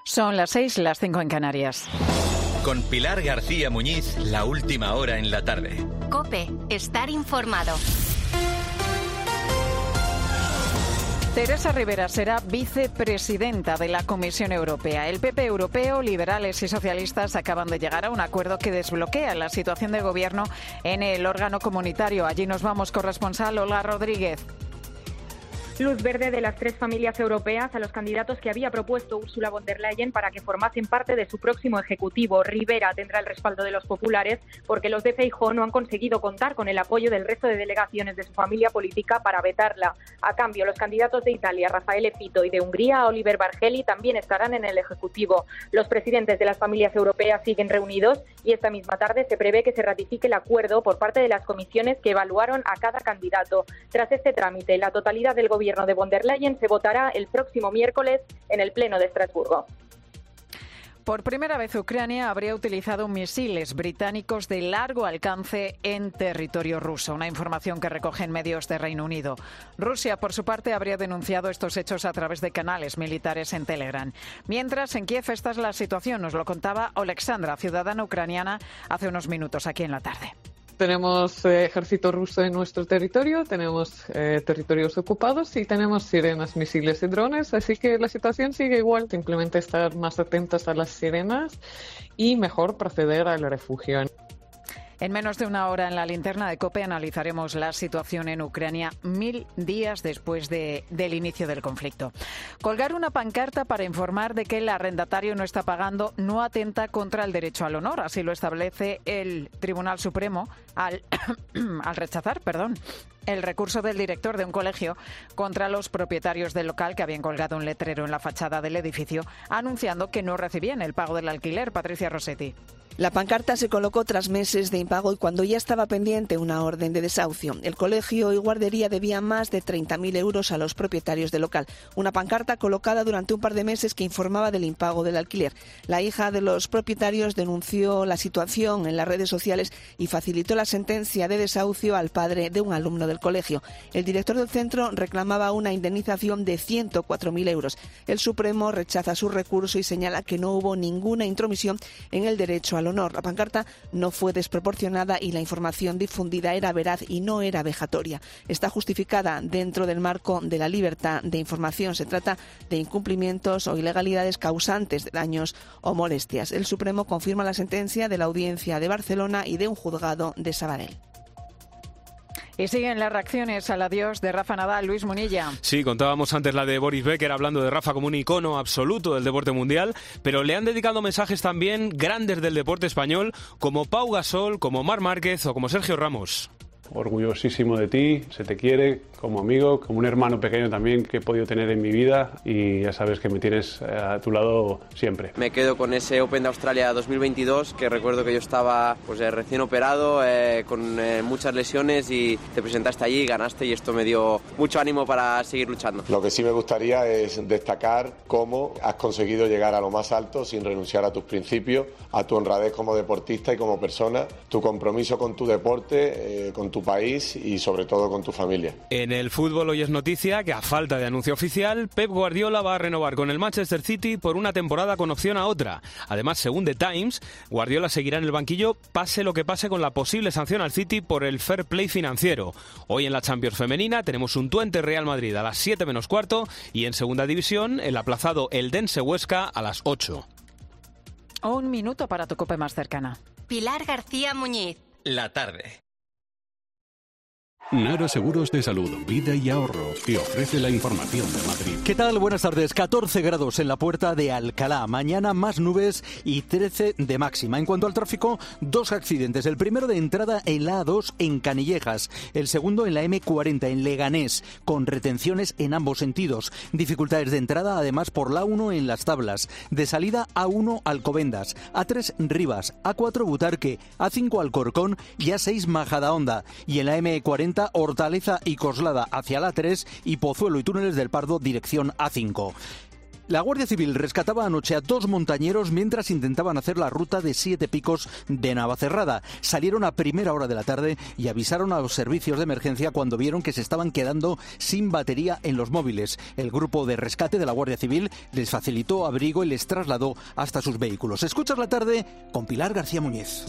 Son las 6, las 5 en Canarias. Con Pilar García Muñiz, la última hora en la tarde. COPE, estar informado. Teresa Rivera será vicepresidenta de la Comisión Europea. El PP europeo, liberales y socialistas acaban de llegar a un acuerdo que desbloquea la situación de gobierno en el órgano comunitario. Allí nos vamos, corresponsal Olga Rodríguez. Luz verde de las 3 familias europeas a los candidatos que había propuesto Ursula von der Leyen para que formasen parte de su próximo ejecutivo. Rivera tendrá el respaldo de los populares porque los de Feijóo no han conseguido contar con el apoyo del resto de delegaciones de su familia política para vetarla. A cambio, los candidatos de Italia, Raffaele Fitto, y de Hungría, Oliver Bargelli, también estarán en el ejecutivo. Los presidentes de las familias europeas siguen reunidos y esta misma tarde se prevé que se ratifique el acuerdo por parte de las comisiones que evaluaron a cada candidato. Tras este trámite, la totalidad del gobierno de von der Leyen se votará el próximo miércoles en el Pleno de Estrasburgo. Por primera vez, Ucrania habría utilizado misiles británicos de largo alcance en territorio ruso, una información que recogen medios de Reino Unido. Rusia, por su parte, habría denunciado estos hechos a través de canales militares en Telegram. Mientras, en Kiev esta es la situación, nos lo contaba Alexandra, ciudadana ucraniana, hace unos minutos aquí en la tarde. Tenemos ejército ruso en nuestro territorio, tenemos territorios ocupados y tenemos sirenas, misiles y drones, así que la situación sigue igual. Simplemente estar más atentos a las sirenas y mejor proceder al refugio. En menos de una hora en la linterna de COPE analizaremos la situación en Ucrania 1000 días después del inicio del conflicto. Colgar una pancarta para informar de que el arrendatario no está pagando no atenta contra el derecho al honor. Así lo establece el Tribunal Supremo al rechazar, el recurso del director de un colegio contra los propietarios del local que habían colgado un letrero en la fachada del edificio anunciando que no recibían el pago del alquiler. Patricia Rossetti. La pancarta se colocó tras meses de impago y cuando ya estaba pendiente una orden de desahucio. El colegio y guardería debían más de 30.000 euros a los propietarios del local. Una pancarta colocada durante un par de meses que informaba del impago del alquiler. La hija de los propietarios denunció la situación en las redes sociales y facilitó la sentencia de desahucio al padre de un alumno del colegio. El director del centro reclamaba una indemnización de 104.000 euros. El Supremo rechaza su recurso y señala que no hubo ninguna intromisión en el derecho al honor. La pancarta no fue desproporcionada y la información difundida era veraz y no era vejatoria. Está justificada dentro del marco de la libertad de información. Se trata de incumplimientos o ilegalidades causantes de daños o molestias. El Supremo confirma la sentencia de la Audiencia de Barcelona y de un juzgado de Sabadell. Y siguen las reacciones al adiós de Rafa Nadal. Luis Munilla. Sí, contábamos antes la de Boris Becker hablando de Rafa como un icono absoluto del deporte mundial, pero le han dedicado mensajes también grandes del deporte español, como Pau Gasol, como Marc Márquez o como Sergio Ramos. Orgullosísimo de ti, se te quiere como amigo, como un hermano pequeño también que he podido tener en mi vida y ya sabes que me tienes a tu lado siempre. Me quedo con ese Open de Australia 2022 que recuerdo que yo estaba recién operado, con muchas lesiones y te presentaste allí, ganaste y esto me dio mucho ánimo para seguir luchando. Lo que sí me gustaría es destacar cómo has conseguido llegar a lo más alto sin renunciar a tus principios, a tu honradez como deportista y como persona, tu compromiso con tu deporte, con tu país y sobre todo con tu familia. En el fútbol hoy es noticia que a falta de anuncio oficial, Pep Guardiola va a renovar con el Manchester City por una temporada con opción a otra. Además, según The Times, Guardiola seguirá en el banquillo pase lo que pase con la posible sanción al City por el fair play financiero. Hoy en la Champions femenina tenemos un Twente Real Madrid a las 7 menos cuarto y en segunda división el aplazado Eldense Huesca a las 8. Un minuto para tu COPE más cercana. Pilar García Muñiz. La tarde. Nara Seguros de Salud, Vida y Ahorro te ofrece la información de Madrid. ¿Qué tal? Buenas tardes. 14 grados en la puerta de Alcalá. Mañana más nubes y 13 de máxima. En cuanto al tráfico, 2 accidentes. El primero de entrada en la A2 en Canillejas. El segundo en la M40 en Leganés, con retenciones en ambos sentidos. Dificultades de entrada además por la A1 en Las Tablas. De salida A1 Alcobendas, A3 Rivas, A4 Butarque, A5 Alcorcón y A6 Majadahonda. Y en la M40 Hortaleza y Coslada hacia la A3 y Pozuelo y Túneles del Pardo dirección A5. La Guardia Civil rescataba anoche a 2 montañeros mientras intentaban hacer la ruta de 7 picos de Navacerrada. Salieron a primera hora de la tarde y avisaron a los servicios de emergencia cuando vieron que se estaban quedando sin batería en los móviles. El grupo de rescate de la Guardia Civil les facilitó abrigo y les trasladó hasta sus vehículos. Escuchas la tarde con Pilar García Muñiz.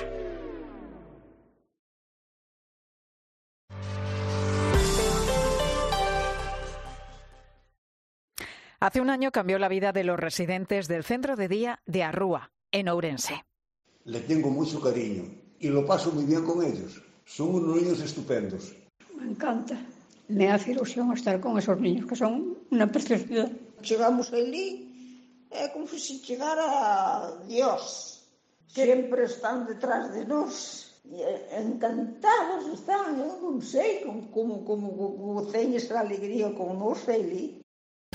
Hace un año cambió la vida de los residentes del centro de día de Arrúa, en Ourense. Le tengo mucho cariño y lo paso muy bien con ellos. Son unos niños estupendos. Me encanta. Me hace ilusión estar con esos niños, que son una preciosidad. Chegamos ali, é como se chegara a Dios. Sempre están detrás de nós. Encantados están, eu non sei como teñen esta alegría con nós ali.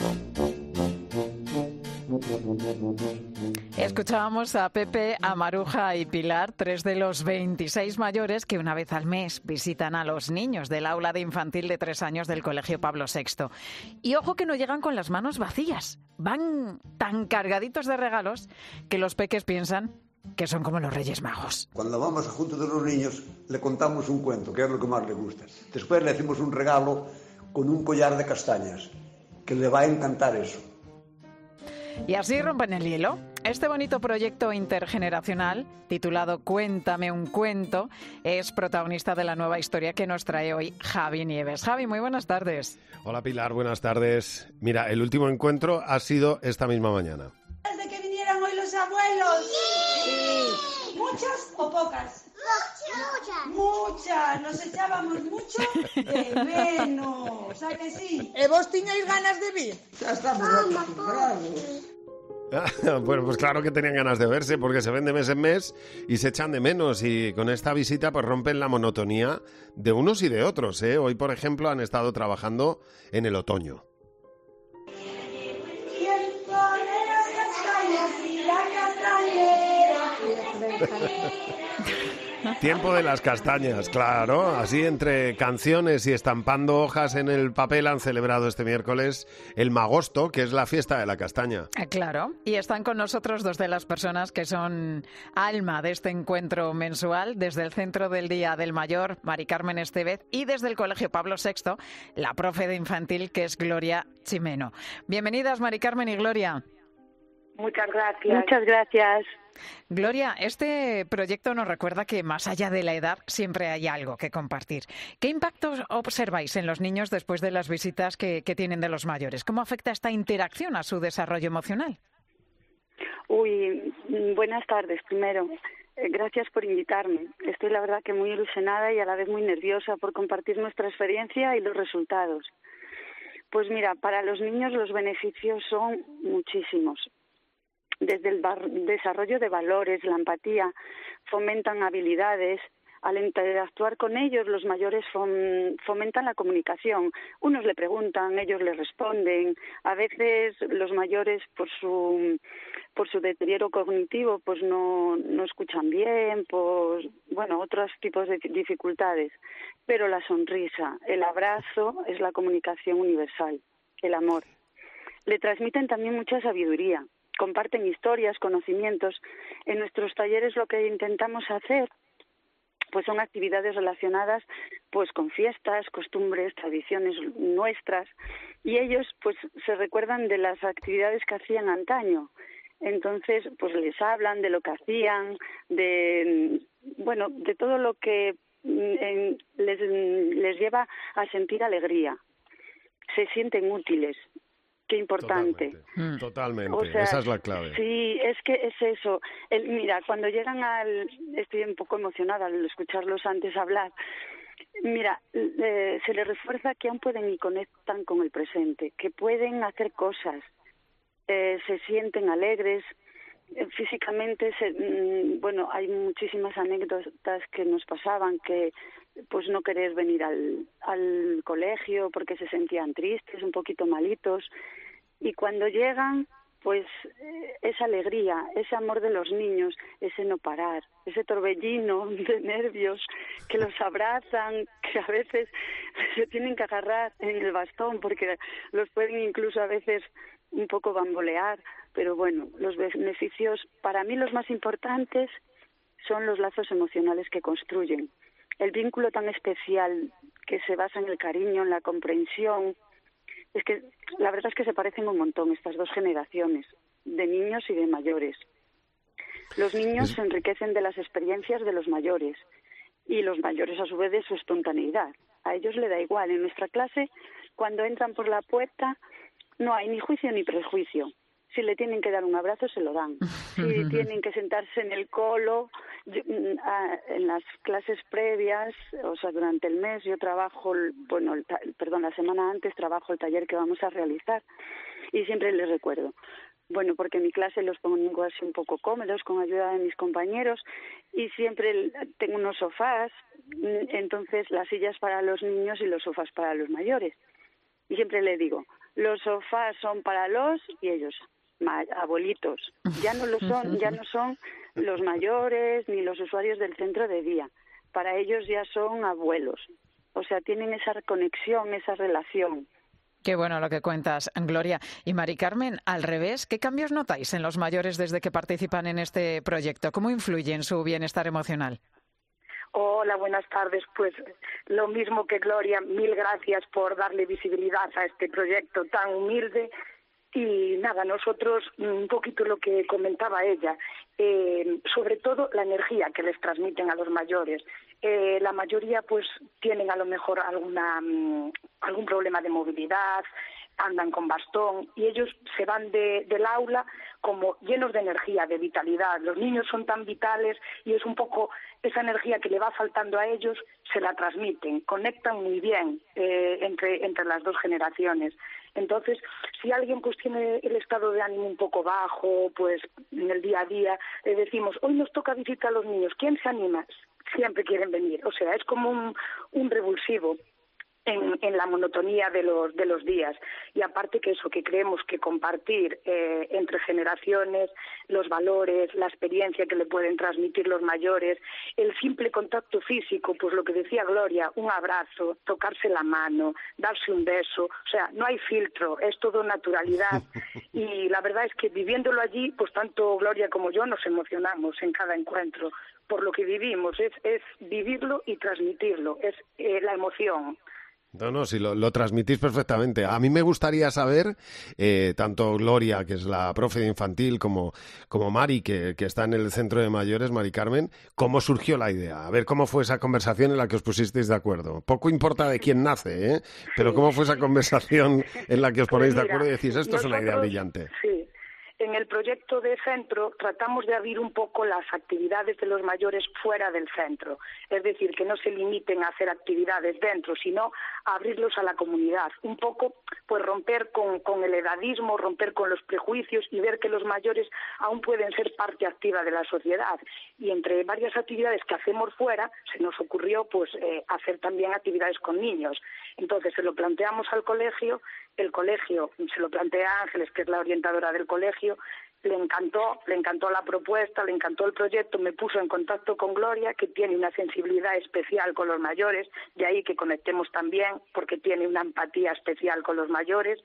Escuchábamos a Pepe, a Maruja y Pilar, 3 de los 26 mayores que una vez al mes visitan a los niños del aula de infantil de 3 años del Colegio Pablo VI. Y ojo que no llegan con las manos vacías. Van tan cargaditos de regalos que los peques piensan que son como los Reyes Magos. Cuando vamos a junto de los niños, le contamos un cuento, que es lo que más le gusta. Después le hacemos un regalo con un collar de castañas, que le va a encantar eso. Y así rompen el hielo. Este bonito proyecto intergeneracional, titulado Cuéntame un cuento, es protagonista de la nueva historia que nos trae hoy Javi Nieves. Javi, muy buenas tardes. Hola Pilar, buenas tardes. Mira, el último encuentro ha sido esta misma mañana. ¿De que vinieran hoy los abuelos? Sí. ¿Muchas o pocas? Muchas. Nos echábamos mucho de menos. ¿A que sí? E vos tiñais ganas de vir? Ya estamos acostumbrados. Bueno, pues claro que tenían ganas de verse porque se ven de mes en mes y se echan de menos, y con esta visita pues rompen la monotonía de unos y de otros, ¿eh? Hoy, por ejemplo, han estado trabajando en el otoño. Tiempo de las castañas, claro. Así, entre canciones y estampando hojas en el papel, han celebrado este miércoles el Magosto, que es la fiesta de la castaña. Claro, y están con nosotros 2 de las personas que son alma de este encuentro mensual, desde el Centro del Día del Mayor, Mari Carmen Estevez, y desde el Colegio Pablo VI, la profe de infantil, que es Gloria Chimeno. Bienvenidas, Mari Carmen y Gloria. Muchas gracias. Muchas gracias. Gloria, este proyecto nos recuerda que más allá de la edad siempre hay algo que compartir. ¿Qué impacto observáis en los niños después de las visitas que tienen de los mayores? ¿Cómo afecta esta interacción a su desarrollo emocional? Buenas tardes primero. Gracias por invitarme. Estoy la verdad que muy ilusionada y a la vez muy nerviosa por compartir nuestra experiencia y los resultados. Pues mira, para los niños los beneficios son muchísimos. Desde el desarrollo de valores, la empatía, fomentan habilidades. Al interactuar con ellos, los mayores fomentan la comunicación. Unos le preguntan, ellos le responden. A veces los mayores, por su deterioro cognitivo, pues no escuchan bien, otros tipos de dificultades. Pero la sonrisa, el abrazo es la comunicación universal, el amor. Le transmiten también mucha sabiduría. Comparten historias, conocimientos. En nuestros talleres lo que intentamos hacer pues son actividades relacionadas pues con fiestas, costumbres, tradiciones nuestras, y ellos pues se recuerdan de las actividades que hacían antaño. Entonces pues les hablan de lo que hacían, de todo lo que les lleva a sentir alegría. Se sienten útiles. Qué importante. Totalmente. O sea, esa es la clave. Sí, es que es eso. Mira, cuando llegan estoy un poco emocionada al escucharlos antes hablar. Mira, se les refuerza que aún pueden y conectan con el presente, que pueden hacer cosas, se sienten alegres, físicamente, hay muchísimas anécdotas que nos pasaban, que pues no querer venir al colegio porque se sentían tristes, un poquito malitos, y cuando llegan pues esa alegría, ese amor de los niños, ese no parar, ese torbellino de nervios que los abrazan, que a veces se tienen que agarrar en el bastón porque los pueden incluso a veces un poco bambolear, pero bueno, los beneficios, para mí los más importantes son los lazos emocionales que construyen, el vínculo tan especial que se basa en el cariño, en la comprensión. Es que la verdad es que se parecen un montón estas dos generaciones, de niños y de mayores. Los niños se enriquecen de las experiencias de los mayores y los mayores a su vez de su espontaneidad. A ellos les da igual. En nuestra clase, cuando entran por la puerta, no hay ni juicio ni prejuicio. Si le tienen que dar un abrazo, se lo dan. Si tienen que sentarse en el colo, en las clases previas, o sea, durante el mes yo trabajo, la semana antes trabajo el taller que vamos a realizar y siempre les recuerdo. Bueno, porque en mi clase los pongo así un poco cómodos, con ayuda de mis compañeros, y siempre tengo unos sofás, entonces las sillas para los niños y los sofás para los mayores. Y siempre les digo, los sofás son para los y ellos, abuelitos. Ya no son los mayores ni los usuarios del centro de día. Para ellos ya son abuelos. O sea, tienen esa conexión, esa relación. Qué bueno lo que cuentas, Gloria. Y Mari Carmen, al revés, ¿qué cambios notáis en los mayores desde que participan en este proyecto? ¿Cómo influye en su bienestar emocional? Hola, buenas tardes. Pues lo mismo que Gloria, mil gracias por darle visibilidad a este proyecto tan humilde. Y nada, nosotros, un poquito lo que comentaba ella, sobre todo la energía que les transmiten a los mayores. La mayoría pues tienen a lo mejor algún problema de movilidad, andan con bastón y ellos se van del aula como llenos de energía, de vitalidad. Los niños son tan vitales y es un poco esa energía que le va faltando a ellos, se la transmiten, conectan muy bien entre las dos generaciones. Entonces, si alguien pues tiene el estado de ánimo un poco bajo, pues en el día a día, le decimos, hoy nos toca visitar a los niños, ¿quién se anima? Siempre quieren venir, o sea, es como un revulsivo en la monotonía de los días. Y aparte que eso, que creemos que compartir entre generaciones los valores, la experiencia que le pueden transmitir los mayores, el simple contacto físico, pues lo que decía Gloria, un abrazo, tocarse la mano, darse un beso, o sea, no hay filtro, es todo naturalidad. Y la verdad es que viviéndolo allí, pues tanto Gloria como yo nos emocionamos en cada encuentro por lo que vivimos, es vivirlo y transmitirlo, es la emoción. No, si lo transmitís perfectamente. A mí me gustaría saber, tanto Gloria, que es la profe de infantil, como Mari, que está en el centro de mayores, Mari Carmen, cómo surgió la idea. A ver cómo fue esa conversación en la que os pusisteis de acuerdo. Poco importa de quién nace, ¿eh? Pero cómo fue esa conversación en la que os ponéis de acuerdo y decís, esto es una idea brillante. Sí. En el proyecto de centro tratamos de abrir un poco las actividades de los mayores fuera del centro, es decir, que no se limiten a hacer actividades dentro, sino a abrirlos a la comunidad, un poco pues romper con el edadismo, romper con los prejuicios y ver que los mayores aún pueden ser parte activa de la sociedad. Y entre varias actividades que hacemos fuera, se nos ocurrió pues hacer también actividades con niños. Entonces se lo planteamos al colegio, el colegio se lo plantea a Ángeles, que es la orientadora del colegio, le encantó la propuesta, le encantó el proyecto, me puso en contacto con Gloria, que tiene una sensibilidad especial con los mayores, de ahí que conectemos también, porque tiene una empatía especial con los mayores.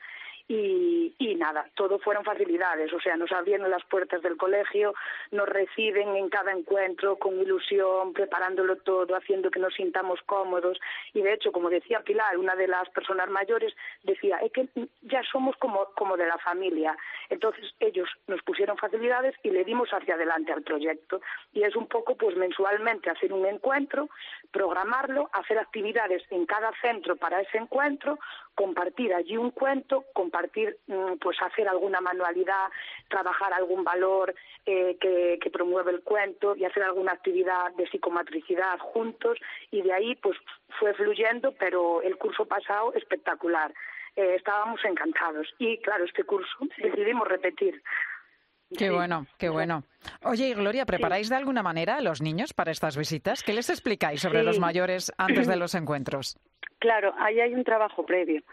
Y nada, todo fueron facilidades, o sea, nos abrieron las puertas del colegio, nos reciben en cada encuentro con ilusión, preparándolo todo, haciendo que nos sintamos cómodos. Y de hecho, como decía Pilar, una de las personas mayores decía, es que ya somos como de la familia. Entonces ellos nos pusieron facilidades y le dimos hacia adelante al proyecto. Y es un poco pues mensualmente hacer un encuentro, programarlo, hacer actividades en cada centro para ese encuentro, compartir allí un cuento, compartir, pues hacer alguna manualidad, trabajar algún valor que promueve el cuento y hacer alguna actividad de psicomatricidad juntos, y de ahí pues fue fluyendo, pero el curso pasado espectacular. Estábamos encantados y claro, este curso decidimos repetir. Qué bueno, qué bueno. Oye, y Gloria, ¿preparáis de alguna manera a los niños para estas visitas? ¿Qué les explicáis sobre los mayores antes de los encuentros? Claro, ahí hay un trabajo previo.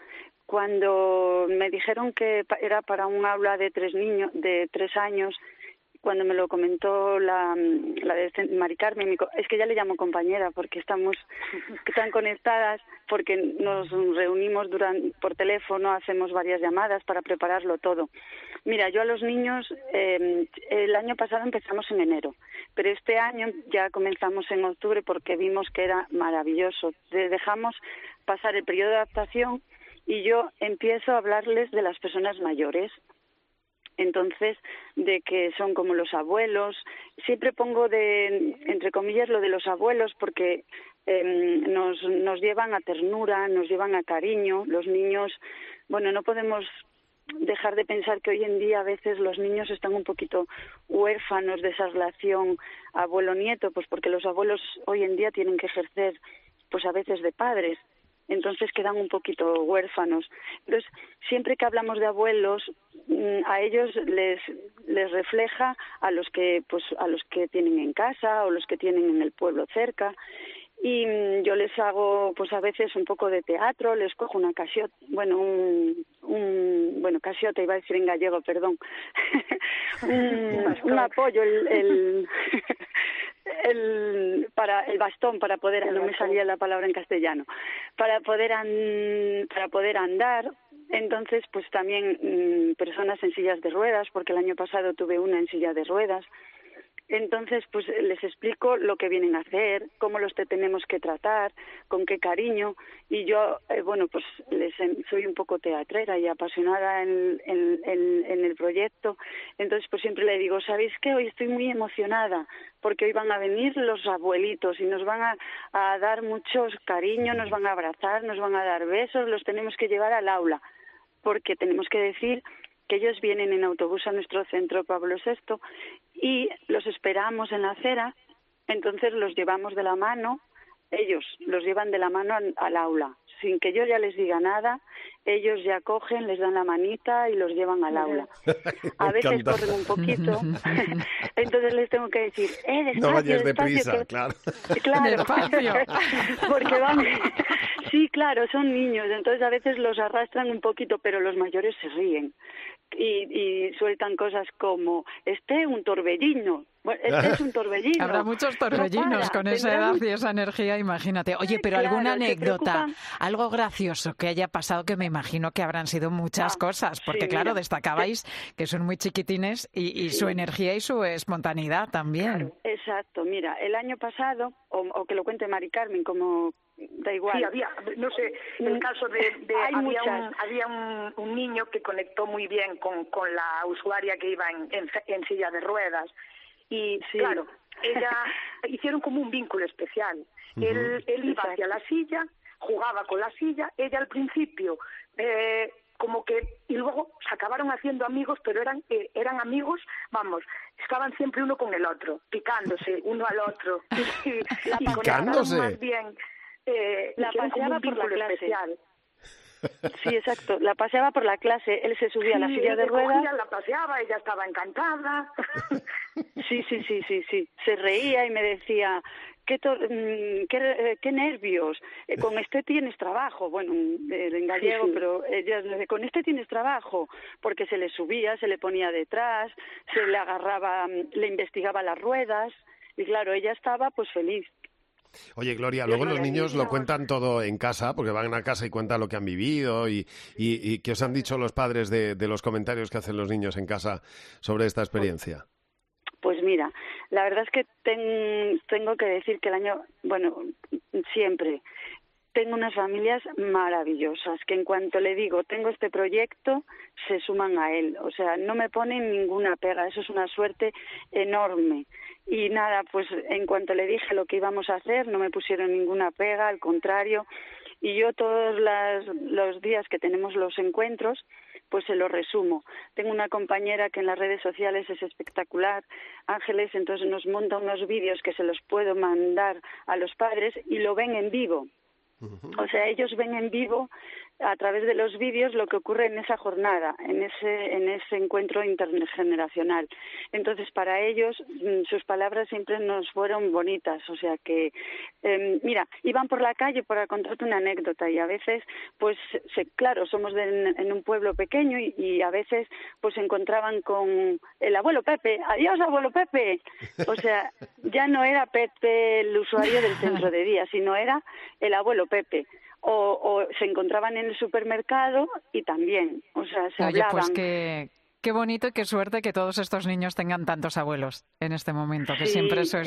cuando me dijeron que era para un aula de 3 años, cuando me lo comentó la de Mari Carmen, es que ya le llamo compañera porque estamos tan conectadas, porque nos reunimos por teléfono, hacemos varias llamadas para prepararlo todo. Mira, yo a los niños, el año pasado empezamos en enero, pero este año ya comenzamos en octubre porque vimos que era maravilloso. Dejamos pasar el periodo de adaptación y yo empiezo a hablarles de las personas mayores. Entonces, de que son como los abuelos. Siempre pongo entre comillas, lo de los abuelos porque nos llevan a ternura, nos llevan a cariño. Los niños, bueno, no podemos dejar de pensar que hoy en día a veces los niños están un poquito huérfanos de esa relación abuelo-nieto, pues porque los abuelos hoy en día tienen que ejercer, pues a veces de padres. Entonces quedan un poquito huérfanos. Entonces, siempre que hablamos de abuelos, a ellos les refleja a los que tienen en casa o los que tienen en el pueblo cerca. Y yo les hago, pues a veces un poco de teatro, les cojo una casiota, casiota, iba a decir en gallego, perdón, un apoyo, para el bastón, para poder, no me salía la palabra en castellano, para poder andar. Entonces, pues también personas en sillas de ruedas, porque el año pasado tuve una en silla de ruedas. Entonces, pues les explico lo que vienen a hacer, cómo los tenemos que tratar, con qué cariño. Y yo, pues soy un poco teatrera y apasionada en el proyecto. Entonces, pues siempre le digo, ¿sabéis qué? Hoy estoy muy emocionada porque hoy van a venir los abuelitos y nos van a dar muchos cariños, nos van a abrazar, nos van a dar besos, los tenemos que llevar al aula, porque tenemos que decir que ellos vienen en autobús a nuestro centro Pablo VI y los esperamos en la acera, entonces los llevamos de la mano, ellos los llevan de la mano al aula, sin que yo ya les diga nada, ellos ya cogen, les dan la manita y los llevan al aula. A veces corren un poquito, entonces les tengo que decir, despacio, no vayas deprisa, que... claro. Despacio, porque van... Sí, claro, son niños, entonces a veces los arrastran un poquito, pero los mayores se ríen y sueltan cosas como, un torbellino. Bueno, es un torbellino. Habrá muchos torbellinos con esa edad y esa energía, imagínate. Oye, pero alguna anécdota, algo gracioso que haya pasado, que me imagino que habrán sido muchas cosas, porque claro, destacabais que son muy chiquitines y su energía y su espontaneidad también. Claro, exacto, mira, el año pasado, o que lo cuente Mari Carmen, como da igual. Sí, había, no sé, el caso había un niño que conectó muy bien con la usuaria que iba en silla de ruedas. Y claro, ella hicieron como un vínculo especial. Él iba hacia la silla, jugaba con la silla, ella al principio como que, y luego se acabaron haciendo amigos, pero eran amigos, vamos, estaban siempre uno con el otro, picándose uno al otro. y ¿Picándose? Más bien, la paseaba por la clase. Especial. Sí, exacto. La paseaba por la clase, él se subía a la silla de ruedas. La paseaba, ella estaba encantada. Sí. Se reía y me decía, qué nervios, con este tienes trabajo. Bueno, en gallego, pero ella dice, con este tienes trabajo, porque se le subía, se le ponía detrás, se le agarraba, le investigaba las ruedas, y claro, ella estaba pues feliz. Oye, Gloria, luego los niños lo cuentan todo en casa, porque van a casa y cuentan lo que han vivido y ¿qué os han dicho los padres de los comentarios que hacen los niños en casa sobre esta experiencia? Pues mira, la verdad es que tengo que decir que siempre tengo unas familias maravillosas, que en cuanto le digo, tengo este proyecto, se suman a él. O sea, no me ponen ninguna pega, eso es una suerte enorme. Y nada, pues en cuanto le dije lo que íbamos a hacer, no me pusieron ninguna pega, al contrario. Y yo todos los días que tenemos los encuentros, pues se lo resumo. Tengo una compañera que en las redes sociales es espectacular, Ángeles, entonces nos monta unos vídeos que se los puedo mandar a los padres y lo ven en vivo. O sea, ellos ven en vivo a través de los vídeos lo que ocurre en esa jornada, en ese encuentro intergeneracional. Entonces, para ellos, sus palabras siempre nos fueron bonitas. O sea que, mira, iban por la calle para contarte una anécdota y a veces, pues, claro, somos en un pueblo pequeño y a veces, pues, se encontraban con el abuelo Pepe. ¡Adiós, abuelo Pepe! O sea, ya no era Pepe el usuario del centro de día, sino era el abuelo Pepe. O se encontraban en el supermercado y también, o sea, se hablaban. Pues qué bonito y qué suerte que todos estos niños tengan tantos abuelos en este momento, que siempre eso es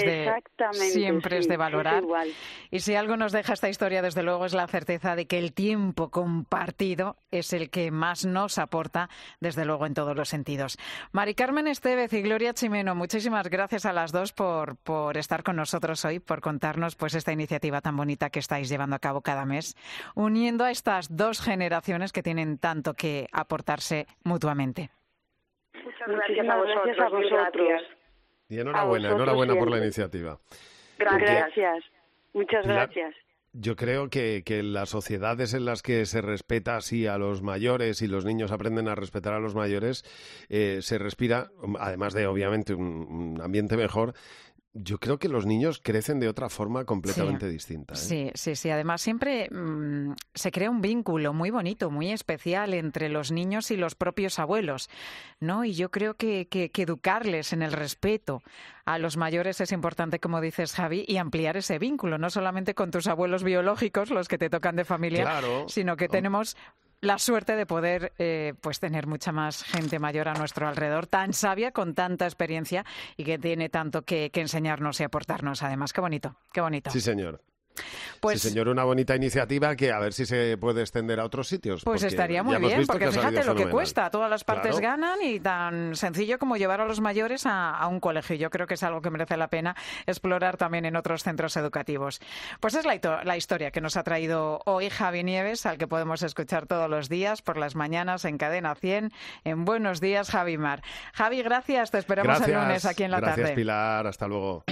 de valorar. Y si algo nos deja esta historia, desde luego, es la certeza de que el tiempo compartido es el que más nos aporta, desde luego, en todos los sentidos. Mari Carmen Estevez y Gloria Chimeno, muchísimas gracias a las dos por estar con nosotros hoy, por contarnos pues esta iniciativa tan bonita que estáis llevando a cabo cada mes, uniendo a estas dos generaciones que tienen tanto que aportarse mutuamente. Muchas gracias a vosotros. Y enhorabuena por la iniciativa. Gracias. Muchas gracias. Yo creo que las sociedades en las que se respeta así a los mayores y los niños aprenden a respetar a los mayores, se respira, además de obviamente un ambiente mejor. Yo creo que los niños crecen de otra forma completamente distinta. Sí. Además, siempre se crea un vínculo muy bonito, muy especial entre los niños y los propios abuelos, ¿no? Y yo creo que educarles en el respeto a los mayores es importante, como dices, Javi, y ampliar ese vínculo, no solamente con tus abuelos biológicos, los que te tocan de familia, sino que tenemos la suerte de poder pues tener mucha más gente mayor a nuestro alrededor, tan sabia, con tanta experiencia y que tiene tanto que enseñarnos y aportarnos. Además, qué bonito. Sí, señor. Pues, sí, señor, una bonita iniciativa que a ver si se puede extender a otros sitios. Pues estaría muy bien, porque fíjate lo que cuesta. Todas las partes ganan y tan sencillo como llevar a los mayores a un colegio. Yo creo que es algo que merece la pena explorar también en otros centros educativos. Pues es la historia que nos ha traído hoy Javi Nieves, al que podemos escuchar todos los días por las mañanas en Cadena 100, en Buenos Días, Javi Mar. Javi, gracias. Te esperamos el lunes aquí en la tarde. Gracias, Pilar. Hasta luego.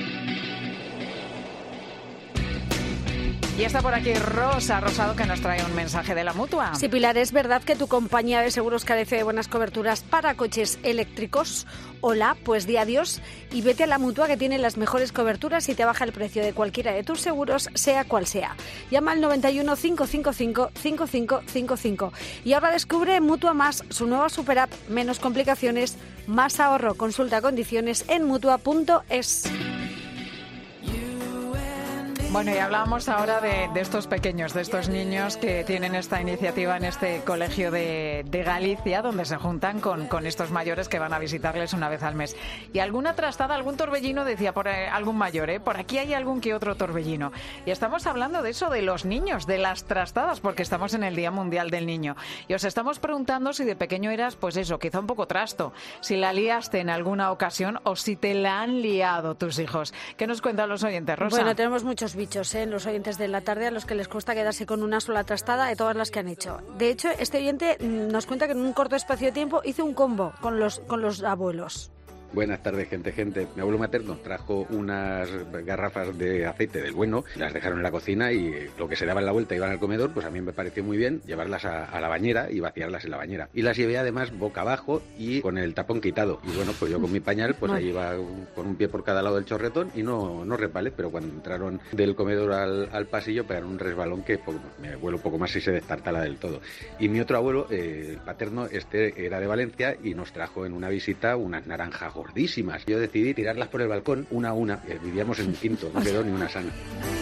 Y está por aquí Rosa Rosado, que nos trae un mensaje de la Mutua. Sí, Pilar, es verdad que tu compañía de seguros carece de buenas coberturas para coches eléctricos. Hola, pues di adiós y vete a la Mutua, que tiene las mejores coberturas y te baja el precio de cualquiera de tus seguros, sea cual sea. Llama al 91 555 5555. Y ahora descubre Mutua Más, su nueva super app, menos complicaciones, más ahorro. Consulta condiciones en mutua.es. Bueno, y hablábamos ahora de estos pequeños, de estos niños que tienen esta iniciativa en este colegio de Galicia, donde se juntan con estos mayores que van a visitarles una vez al mes. Y alguna trastada, algún torbellino, decía por algún mayor, por aquí hay algún que otro torbellino. Y estamos hablando de eso, de los niños, de las trastadas, porque estamos en el Día Mundial del Niño. Y os estamos preguntando si de pequeño eras, pues eso, quizá un poco trasto, si la liaste en alguna ocasión o si te la han liado tus hijos. ¿Qué nos cuentan los oyentes, Rosa? Bueno, tenemos muchos bichos, los oyentes de la tarde, a los que les cuesta quedarse con una sola trastada de todas las que han hecho. De hecho, este oyente nos cuenta que en un corto espacio de tiempo hizo un combo con los abuelos. Buenas tardes, gente. Mi abuelo materno trajo unas garrafas de aceite del bueno, las dejaron en la cocina y lo que se daba en la vuelta iban al comedor, pues a mí me pareció muy bien llevarlas a la bañera y vaciarlas en la bañera. Y las llevé además boca abajo y con el tapón quitado. Y bueno, pues yo con mi pañal, pues ahí iba con un pie por cada lado del chorretón y no resbalé, pero cuando entraron del comedor al pasillo pegaron un resbalón que pues, mi abuelo poco más y se destartala del todo. Y mi otro abuelo, el paterno, era de Valencia y nos trajo en una visita unas naranjas gordísimas. Yo decidí tirarlas por el balcón una a una. Vivíamos en un quinto, no quedó ni una sana.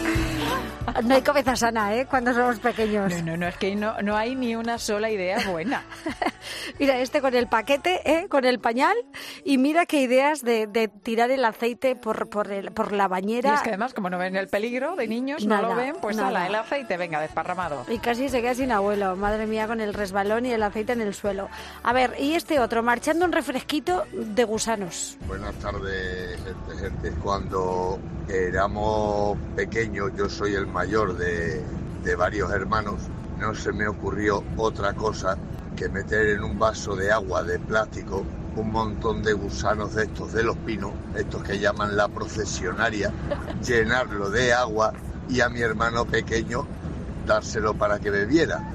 No hay cabeza sana, cuando somos pequeños. No, es que no hay ni una sola idea buena. Mira, con el paquete, con el pañal, y mira qué ideas de tirar el aceite por la bañera. Y es que además, como no ven el peligro de niños, no lo ven, pues ala, el aceite, venga, desparramado. Y casi se queda sin abuelo, madre mía, con el resbalón y el aceite en el suelo. A ver, y este otro, marchando un refresquito de gusanos. Buenas tardes, gente. Cuando éramos pequeños, yo soy el mayor de varios hermanos, no se me ocurrió otra cosa que meter en un vaso de agua de plástico un montón de gusanos de estos de los pinos, estos que llaman la procesionaria, llenarlo de agua y a mi hermano pequeño dárselo para que bebiera.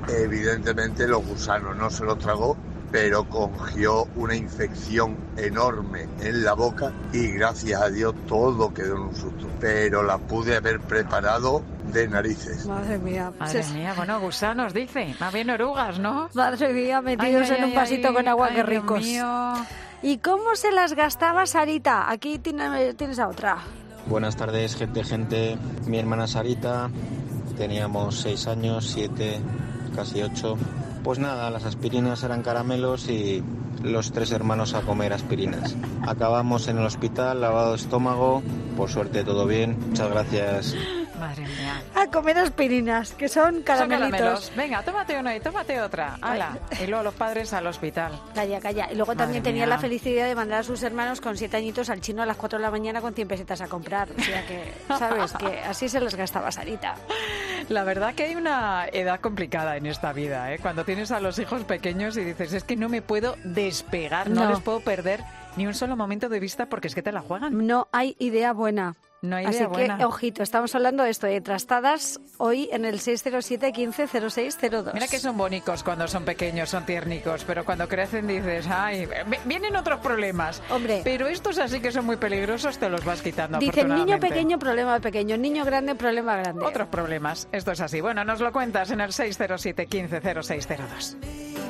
Evidentemente los gusanos no se los tragó, pero cogió una infección enorme en la boca y gracias a Dios todo quedó en un susto. Pero la pude haber preparado de narices. Madre mía. Madre mía, bueno, gusanos, dice. Más bien orugas, ¿no? Madre mía, metidos en un vasito con agua, qué ricos. Dios mío. ¿Y cómo se las gastaba Sarita? Aquí tienes a otra. Buenas tardes, gente. Mi hermana Sarita, teníamos 6 años, 7, casi 8. Pues nada, las aspirinas eran caramelos y los 3 hermanos a comer aspirinas. Acabamos en el hospital, lavado de estómago, por suerte todo bien. Muchas gracias. Madre mía. A comer aspirinas, que son caramelitos. Son caramelos. Venga, tómate una y tómate otra. ¡Hala! Y luego los padres al hospital. Calla. Y luego también tenía la felicidad de mandar a sus hermanos con 7 añitos al chino a las 4 de la mañana con 100 pesetas a comprar. O sea que, ¿sabes? Que así se les gastaba Sarita. La verdad que hay una edad complicada en esta vida, ¿eh? Cuando tienes a los hijos pequeños y dices, es que no me puedo despegar, no les puedo perder ni un solo momento de vista porque es que te la juegan. No hay idea buena. No hay Así idea buena. que, ojito, estamos hablando de esto, de trastadas, hoy en el 607 15 06 02. Mira que son bonitos cuando son pequeños, son tiernicos, pero cuando crecen dices, ay, vienen otros problemas. Hombre. Pero estos así que son muy peligrosos te los vas quitando. Dicen niño pequeño, problema pequeño, niño grande, problema grande. Otros problemas, esto es así. Bueno, nos lo cuentas en el 607 15 06 02.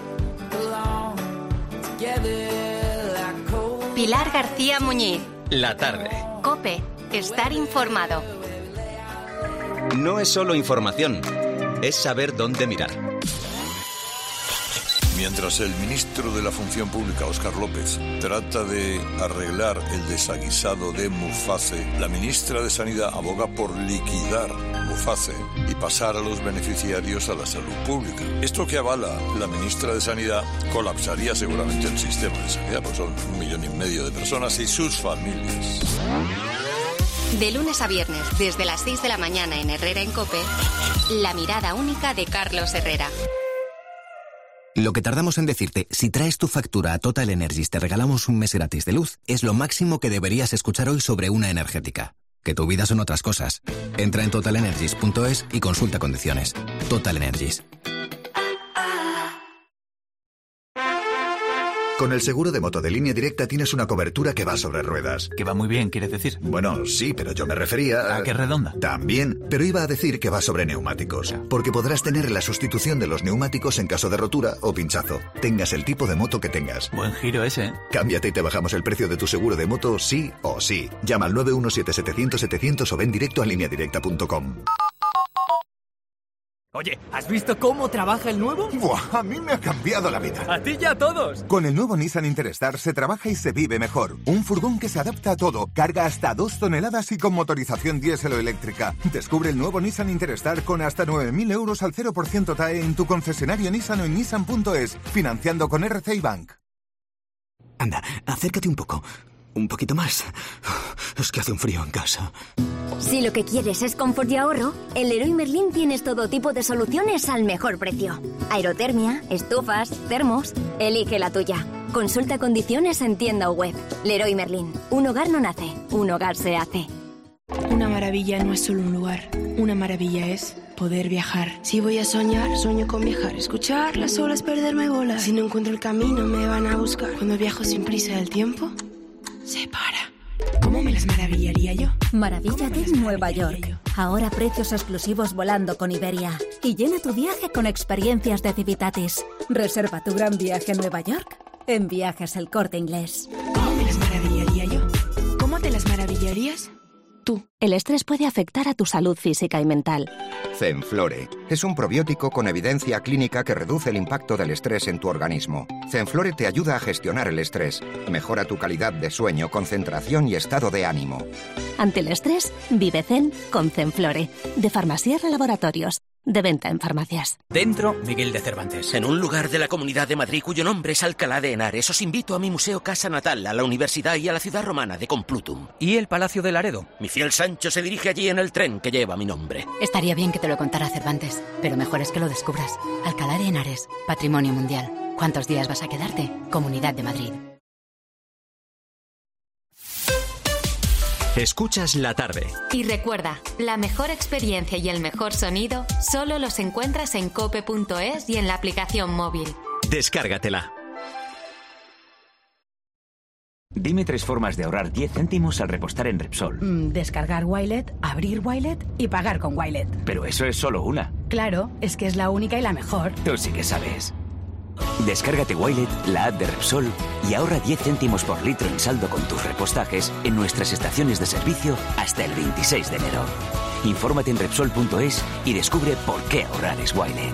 Pilar García Muñiz. La tarde. COPE. Estar informado. No es solo información, es saber dónde mirar. Mientras el ministro de la Función Pública, Óscar López, trata de arreglar el desaguisado de Muface, la ministra de Sanidad aboga por liquidar Muface y pasar a los beneficiarios a la salud pública. Esto que avala la ministra de Sanidad colapsaría seguramente el sistema de sanidad, pues son 1,5 millones de personas y sus familias. De lunes a viernes, desde las 6 de la mañana en Herrera en COPE, la mirada única de Carlos Herrera. Lo que tardamos en decirte, si traes tu factura a Total Energies te regalamos un mes gratis de luz, es lo máximo que deberías escuchar hoy sobre una energética. Que tu vida son otras cosas. Entra en totalenergies.es y consulta condiciones. Total Energies. Con el seguro de moto de Línea Directa tienes una cobertura que va sobre ruedas. Que va muy bien, ¿quieres decir? Bueno, sí, pero yo me refería ¿A qué redonda? También, pero iba a decir que va sobre neumáticos. Porque podrás tener la sustitución de los neumáticos en caso de rotura o pinchazo. Tengas el tipo de moto que tengas. Buen giro ese, ¿eh? Cámbiate y te bajamos el precio de tu seguro de moto sí o sí. Llama al 917-700-700 o ven directo a lineadirecta.com. Oye, ¿has visto cómo trabaja el nuevo? ¡Buah! A mí me ha cambiado la vida. ¡A ti y a todos! Con el nuevo Nissan Interstar se trabaja y se vive mejor. Un furgón que se adapta a todo, carga hasta 2 toneladas y con motorización diésel o eléctrica. Descubre el nuevo Nissan Interstar con hasta 9.000 euros al 0% TAE en tu concesionario Nissan o en nissan.es, financiando con RCI Bank. Anda, acércate un poco. Un poquito más. Es que hace un frío en casa. Si lo que quieres es confort y ahorro, en Leroy Merlin tienes todo tipo de soluciones al mejor precio. Aerotermia, estufas, termos. Elige la tuya. Consulta condiciones en tienda o web. Leroy Merlin. Un hogar no nace, un hogar se hace. Una maravilla no es solo un lugar. Una maravilla es poder viajar. Si voy a soñar, sueño con viajar. Escuchar las olas, perderme bolas. Si no encuentro el camino, me van a buscar. Cuando viajo sin prisa, el tiempo se para. ¿Cómo me las maravillaría yo? Maravíllate en Nueva York. Ahora precios exclusivos volando con Iberia. Y llena tu viaje con experiencias de Civitatis. Reserva tu gran viaje a Nueva York en Viajes El Corte Inglés. ¿Cómo me las maravillaría yo? ¿Cómo te las maravillarías? Tú. El estrés puede afectar a tu salud física y mental. Zenflore es un probiótico con evidencia clínica que reduce el impacto del estrés en tu organismo. Zenflore te ayuda a gestionar el estrés, mejora tu calidad de sueño, concentración y estado de ánimo. Ante el estrés, vive Zen con Zenflore, de Farmasierra Laboratorios. De venta en farmacias. Dentro, Miguel de Cervantes. En un lugar de la Comunidad de Madrid cuyo nombre es Alcalá de Henares, os invito a mi museo Casa Natal, a la Universidad y a la ciudad romana de Complutum. ¿Y el Palacio de Laredo? Mi fiel Sancho se dirige allí en el tren que lleva mi nombre. Estaría bien que te lo contara Cervantes, pero mejor es que lo descubras. Alcalá de Henares, Patrimonio Mundial. ¿Cuántos días vas a quedarte? Comunidad de Madrid. Escuchas la tarde. Y recuerda, la mejor experiencia y el mejor sonido solo los encuentras en cope.es y en la aplicación móvil. Descárgatela. Dime 3 formas de ahorrar 10 céntimos al repostar en Repsol. Descargar Wilet, abrir Wilet y pagar con Wilet. Pero eso es solo una. Claro, es que es la única y la mejor. Tú sí que sabes. Descárgate Wilet, la app de Repsol, y ahorra 10 céntimos por litro en saldo con tus repostajes en nuestras estaciones de servicio hasta el 26 de enero. Infórmate en Repsol.es y descubre por qué ahorrar es Wilet.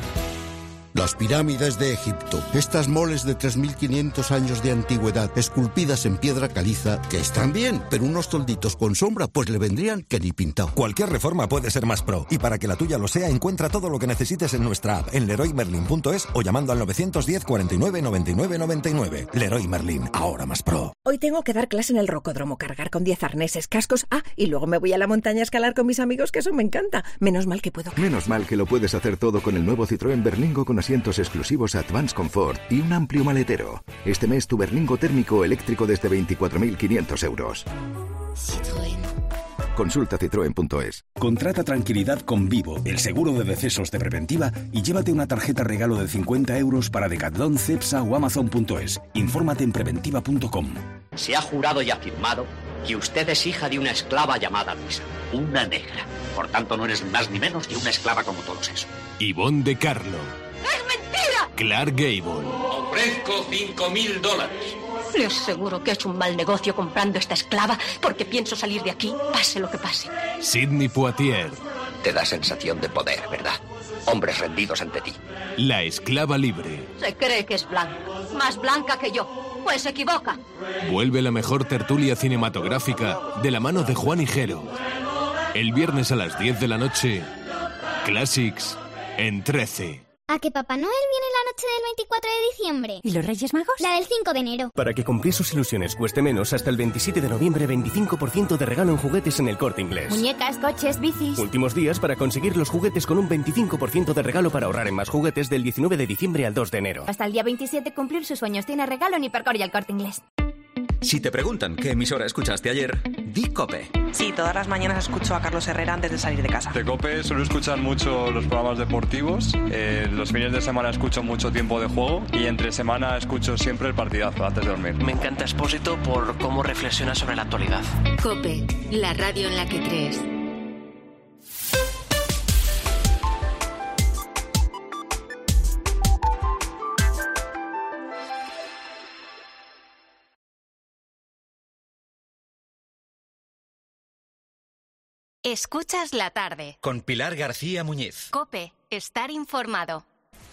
Las pirámides de Egipto, estas moles de 3.500 años de antigüedad, esculpidas en piedra caliza, que están bien, pero unos tolditos con sombra pues le vendrían que ni pintado. Cualquier reforma puede ser más pro, y para que la tuya lo sea, encuentra todo lo que necesites en nuestra app, en leroymerlin.es o llamando al 910 49 99 99. Leroy Merlin, ahora más pro. Hoy tengo que dar clase en el rocódromo, cargar con 10 arneses, cascos, y luego me voy a la montaña a escalar con mis amigos, que eso me encanta. Menos mal que puedo. Menos mal que lo puedes hacer todo con el nuevo Citroën Berlingo con asientos exclusivos Advance Comfort y un amplio maletero. Este mes tu Berlingo térmico eléctrico desde 24.500 euros. Citroën. Consulta citroen.es. Contrata tranquilidad con Vivo, el seguro de decesos de Preventiva, y llévate una tarjeta regalo de 50 euros para Decathlon, Cepsa o Amazon.es. Infórmate en preventiva.com. Se ha jurado y afirmado que usted es hija de una esclava llamada Luisa, una negra. Por tanto, no eres ni más ni menos que una esclava como todos esos. Ivonne de Carlo. ¡Es mentira! Clark Gable. Ofrezco $5.000. Le aseguro que he hecho un mal negocio comprando esta esclava porque pienso salir de aquí, pase lo que pase. Sidney Poitier. Te da sensación de poder, ¿verdad? Hombres rendidos ante ti. La esclava libre. Se cree que es blanca, más blanca que yo. Pues se equivoca. Vuelve la mejor tertulia cinematográfica de la mano de Juan Higuero. El viernes a las 10 de la noche, Classics en 13. ¿A que Papá Noel viene la noche del 24 de diciembre? ¿Y los Reyes Magos? La del 5 de enero. Para que cumplir sus ilusiones cueste menos, hasta el 27 de noviembre 25% de regalo en juguetes en El Corte Inglés. Muñecas, coches, bicis. Últimos días para conseguir los juguetes con un 25% de regalo para ahorrar en más juguetes del 19 de diciembre al 2 de enero. Hasta el día 27 cumplir sus sueños tiene regalo en Hipercor y El Corte Inglés. Si te preguntan qué emisora escuchaste ayer, di COPE. Sí, todas las mañanas escucho a Carlos Herrera antes de salir de casa. De COPE suelo escuchar mucho los programas deportivos, los fines de semana escucho mucho Tiempo de Juego y entre semana escucho siempre el partidazo antes de dormir. Me encanta Expósito por cómo reflexiona sobre la actualidad. COPE, la radio en la que crees. Escuchas la tarde. Con Pilar García Muñiz. COPE, estar informado.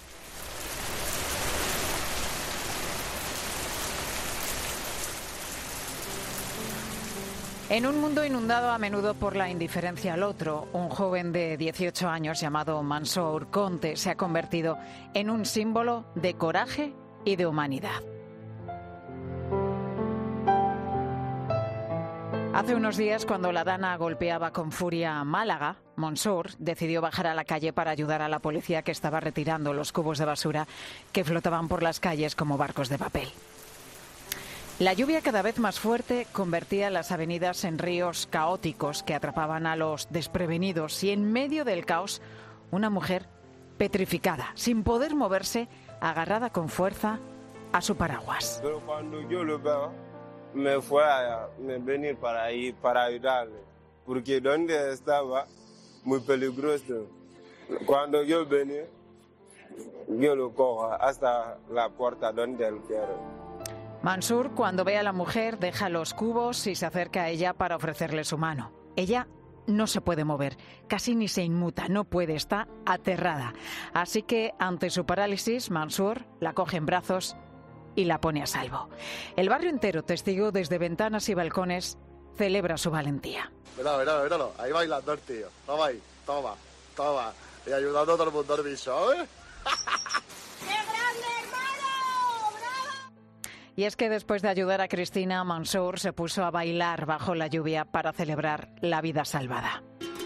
En un mundo inundado a menudo por la indiferencia al otro, un joven de 18 años llamado Mansour Conte se ha convertido en un símbolo de coraje y de humanidad. Hace unos días, cuando la Dana golpeaba con furia a Málaga, Mansour decidió bajar a la calle para ayudar a la policía que estaba retirando los cubos de basura que flotaban por las calles como barcos de papel. La lluvia cada vez más fuerte convertía las avenidas en ríos caóticos que atrapaban a los desprevenidos y en medio del caos, una mujer petrificada, sin poder moverse, agarrada con fuerza a su paraguas. Pero cuando yo lo veo, me fue a venir para ayudarle, porque donde estaba muy peligroso. Cuando yo venía, yo lo cojo hasta la puerta donde él quiere. Mansour, cuando ve a la mujer, deja los cubos y se acerca a ella para ofrecerle su mano. Ella no se puede mover, casi ni se inmuta, no puede, está aterrada. Así que, ante su parálisis, Mansour la coge en brazos y la pone a salvo. El barrio entero, testigo desde ventanas y balcones, celebra su valentía. Míralo, ahí bailando el tío. Toma ahí, toma. Y ayudando a todo el mundo al bicho, ¿eh? ¡Qué grande, hermano! ¡Bravo! Y es que después de ayudar a Cristina, Mansour se puso a bailar bajo la lluvia para celebrar la vida salvada.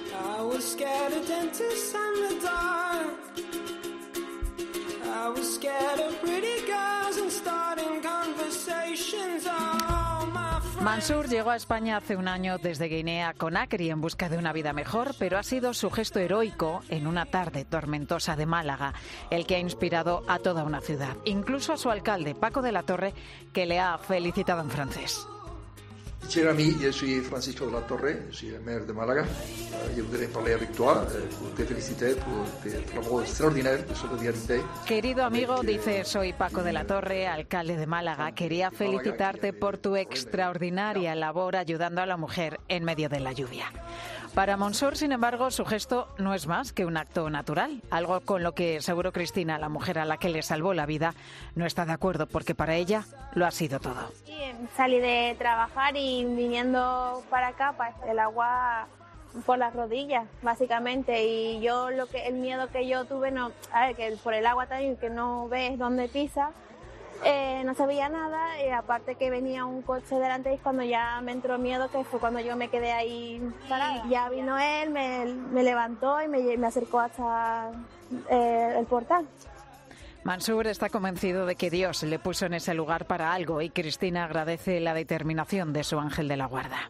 I was scared of pretty girls and starting conversations. All my friends Mansur llegó a España hace un año desde Guinea-Conakry en busca de una vida mejor, pero ha sido su gesto heroico en una tarde tormentosa de Málaga el que ha inspirado a toda una ciudad, incluso a su alcalde, Paco de la Torre, que le ha felicitado en francés. Cher ami, je suis Francisco de la Torre, je suis le maire de Málaga. Je voudrais parler avec toi pour te féliciter pour tes travaux extraordinaires de solidarité. Querido amigo, dice, soy Paco de la Torre, alcalde de Málaga. Quería felicitarte por tu extraordinaria labor ayudando a la mujer en medio de la lluvia. Para Mansur, sin embargo, su gesto no es más que un acto natural, algo con lo que seguro Cristina, la mujer a la que le salvó la vida, no está de acuerdo, porque para ella lo ha sido todo. Salí de trabajar y viniendo para acá, el agua por las rodillas, básicamente, y yo el miedo que yo tuve, que por el agua también, que no ves dónde pisa, no sabía nada, y aparte que venía un coche delante, y cuando ya me entró miedo, que fue cuando yo me quedé ahí parada. Ya vino él, me levantó y me acercó hasta el portal. Mansur está convencido de que Dios le puso en ese lugar para algo, y Cristina agradece la determinación de su ángel de la guarda.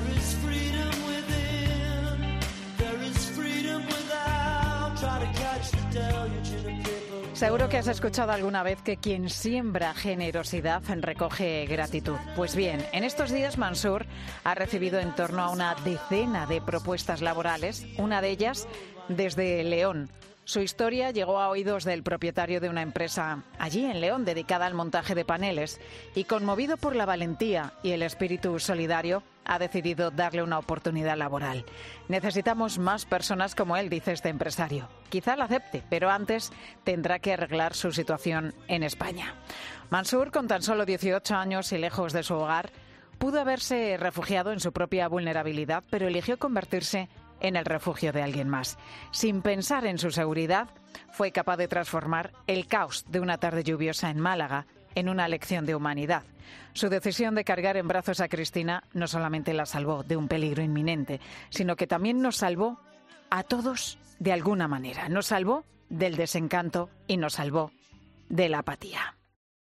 Seguro que has escuchado alguna vez que quien siembra generosidad recoge gratitud. Pues bien, en estos días Mansur ha recibido en torno a una decena de propuestas laborales, una de ellas desde León. Su historia llegó a oídos del propietario de una empresa allí en León dedicada al montaje de paneles y, conmovido por la valentía y el espíritu solidario, ha decidido darle una oportunidad laboral. Necesitamos más personas como él, dice este empresario. Quizá la acepte, pero antes tendrá que arreglar su situación en España. Mansur, con tan solo 18 años y lejos de su hogar, pudo haberse refugiado en su propia vulnerabilidad, pero eligió convertirse en el refugio de alguien más. Sin pensar en su seguridad, fue capaz de transformar el caos de una tarde lluviosa en Málaga en una lección de humanidad. Su decisión de cargar en brazos a Cristina no solamente la salvó de un peligro inminente, sino que también nos salvó a todos de alguna manera. Nos salvó del desencanto y nos salvó de la apatía.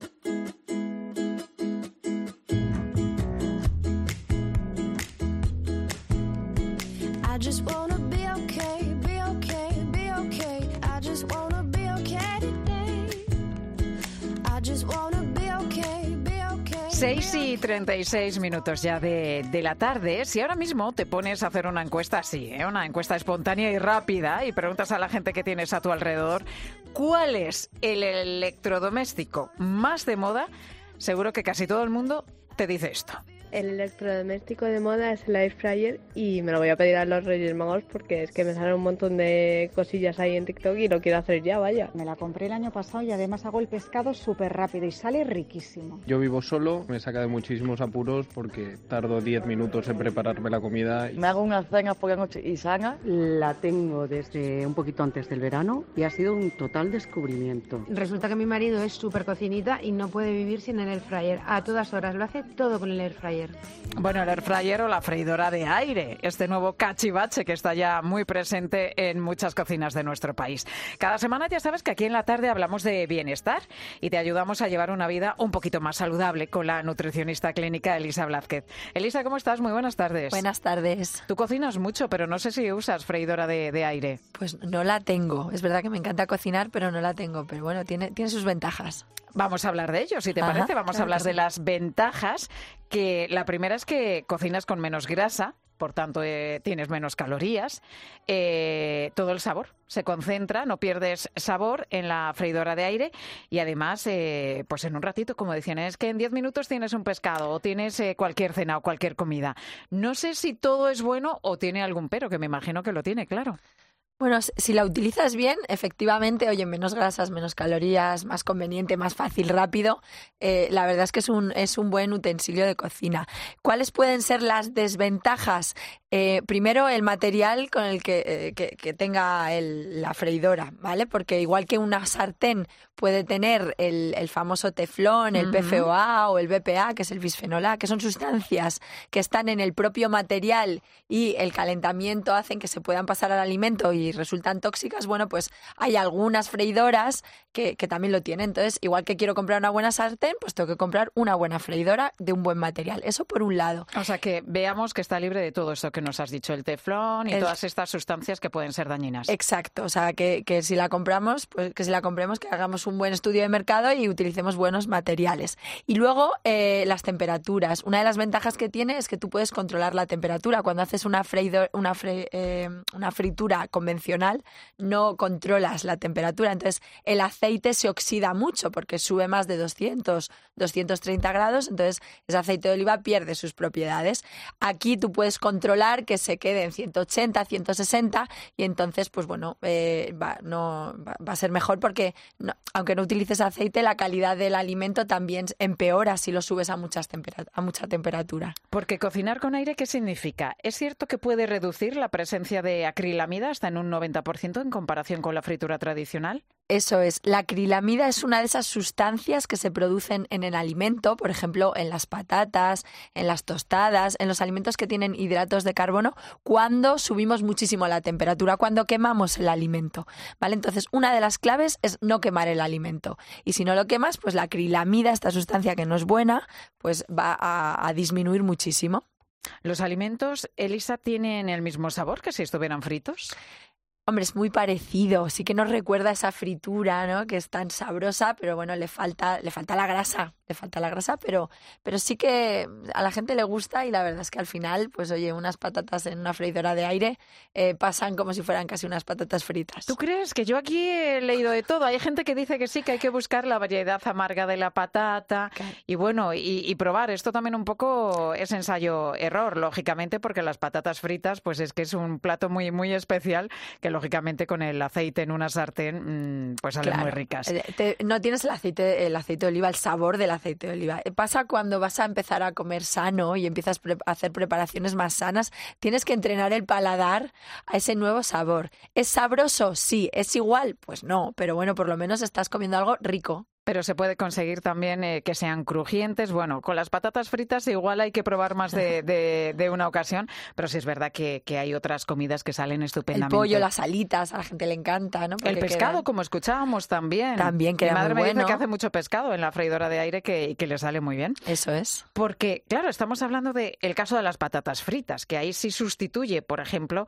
Just wanna be okay, be okay, be okay. I just wanna be okay today. I just wanna be okay, be okay. 6:36 ya de la tarde. Si ahora mismo te pones a hacer una encuesta así, una encuesta espontánea y rápida, y preguntas a la gente que tienes a tu alrededor, ¿cuál es el electrodoméstico más de moda? Seguro que casi todo el mundo te dice esto. El electrodoméstico de moda es el air fryer y me lo voy a pedir a los Reyes Magos porque es que me salen un montón de cosillas ahí en TikTok y lo quiero hacer ya, vaya. Me la compré el año pasado y además hago el pescado súper rápido y sale riquísimo. Yo vivo solo, me saca de muchísimos apuros porque tardo 10 minutos en prepararme la comida. Me hago unas cenas por la noche y sana. La tengo desde un poquito antes del verano y ha sido un total descubrimiento. Resulta que mi marido es súper cocinita y no puede vivir sin el air fryer. A todas horas lo hace todo con el air fryer. Bueno, el air fryer o la freidora de aire, este nuevo cachivache que está ya muy presente en muchas cocinas de nuestro país. Cada semana ya sabes que aquí en la tarde hablamos de bienestar y te ayudamos a llevar una vida un poquito más saludable con la nutricionista clínica Elisa Blázquez. Elisa, ¿cómo estás? Muy buenas tardes. Buenas tardes. Tú cocinas mucho, pero no sé si usas freidora de aire. Pues no la tengo. Es verdad que me encanta cocinar, pero no la tengo. Pero bueno, tiene sus ventajas. Vamos a hablar de ello, si te parece. Vamos a hablar de las ventajas, que la primera es que cocinas con menos grasa, por tanto tienes menos calorías, todo el sabor se concentra, no pierdes sabor en la freidora de aire y además, pues en un ratito, como decían, es que en 10 minutos tienes un pescado o tienes cualquier cena o cualquier comida. No sé si todo es bueno o tiene algún pero, que me imagino que lo tiene, claro. Bueno, si la utilizas bien, efectivamente, oye, menos grasas, menos calorías, más conveniente, más fácil, rápido. La verdad es que es un buen utensilio de cocina. ¿Cuáles pueden ser las desventajas? Primero, el material con el que tenga la freidora, ¿vale? Porque igual que una sartén puede tener el famoso teflón, el PFOA o el BPA, que es el bisfenol A, que son sustancias que están en el propio material y el calentamiento hacen que se puedan pasar al alimento y resultan tóxicas. Bueno, pues hay algunas freidoras que también lo tienen. Entonces, igual que quiero comprar una buena sartén, pues tengo que comprar una buena freidora de un buen material. Eso por un lado. O sea, que veamos que está libre de todo esto que nos has dicho, el teflón y todas estas sustancias que pueden ser dañinas. Exacto. O sea, que si la compramos, pues que si la compremos, que hagamos un buen estudio de mercado y utilicemos buenos materiales. Y luego, las temperaturas. Una de las ventajas que tiene es que tú puedes controlar la temperatura. Cuando haces una fritura convencional, no controlas la temperatura. Entonces, el aceite se oxida mucho porque sube más de 200, 230 grados. Entonces, ese aceite de oliva pierde sus propiedades. Aquí tú puedes controlar que se quede en 180, 160 y entonces, pues bueno, va a ser mejor porque aunque no utilices aceite, la calidad del alimento también empeora si lo subes a mucha temperatura. Porque cocinar con aire, ¿qué significa? ¿Es cierto que puede reducir la presencia de acrilamida hasta en un 90% en comparación con la fritura tradicional? Eso es. La acrilamida es una de esas sustancias que se producen en el alimento, por ejemplo, en las patatas, en las tostadas, en los alimentos que tienen hidratos de carbono, cuando subimos muchísimo la temperatura, cuando quemamos el alimento, ¿vale? Entonces, una de las claves es no quemar el alimento. Y si no lo quemas, pues la acrilamida, esta sustancia que no es buena, pues va a disminuir muchísimo. ¿Los alimentos, Elisa, tienen el mismo sabor que si estuvieran fritos? Hombre, es muy parecido. Sí que nos recuerda esa fritura, ¿no? Que es tan sabrosa, pero bueno, le falta la grasa. Pero sí que a la gente le gusta y la verdad es que al final, pues oye, unas patatas en una freidora de aire pasan como si fueran casi unas patatas fritas. ¿Tú crees? Que yo aquí he leído de todo. Hay gente que dice que sí, que hay que buscar la variedad amarga de la patata y bueno, y probar. Esto también un poco es ensayo-error, lógicamente, porque las patatas fritas, pues es que es un plato muy, muy especial que lógicamente con el aceite en una sartén pues salen muy ricas. No tienes el aceite de oliva, el sabor del aceite de oliva. Pasa cuando vas a empezar a comer sano y empiezas a hacer preparaciones más sanas, tienes que entrenar el paladar a ese nuevo sabor. ¿Es sabroso? Sí. ¿Es igual? Pues no, pero bueno, por lo menos estás comiendo algo rico. Pero se puede conseguir también que sean crujientes. Bueno, con las patatas fritas igual hay que probar más de una ocasión, pero sí es verdad que hay otras comidas que salen estupendamente. El pollo, las alitas, a la gente le encanta, ¿no? Porque el pescado, como escuchábamos también. También queda muy bueno. Mi madre me dice que hace mucho pescado en la freidora de aire que le sale muy bien. Eso es. Porque, claro, estamos hablando del caso de las patatas fritas, que ahí sí sustituye, por ejemplo,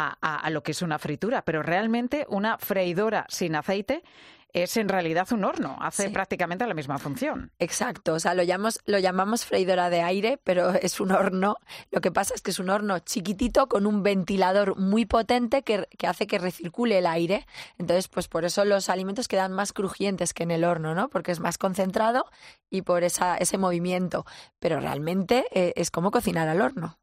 a lo que es una fritura, pero realmente una freidora sin aceite es en realidad un horno, hace prácticamente la misma función. Exacto, o sea, lo llamamos freidora de aire, pero es un horno. Lo que pasa es que es un horno chiquitito con un ventilador muy potente que hace que recircule el aire. Entonces, pues por eso los alimentos quedan más crujientes que en el horno, ¿no? Porque es más concentrado y por ese movimiento. Pero realmente es como cocinar al horno.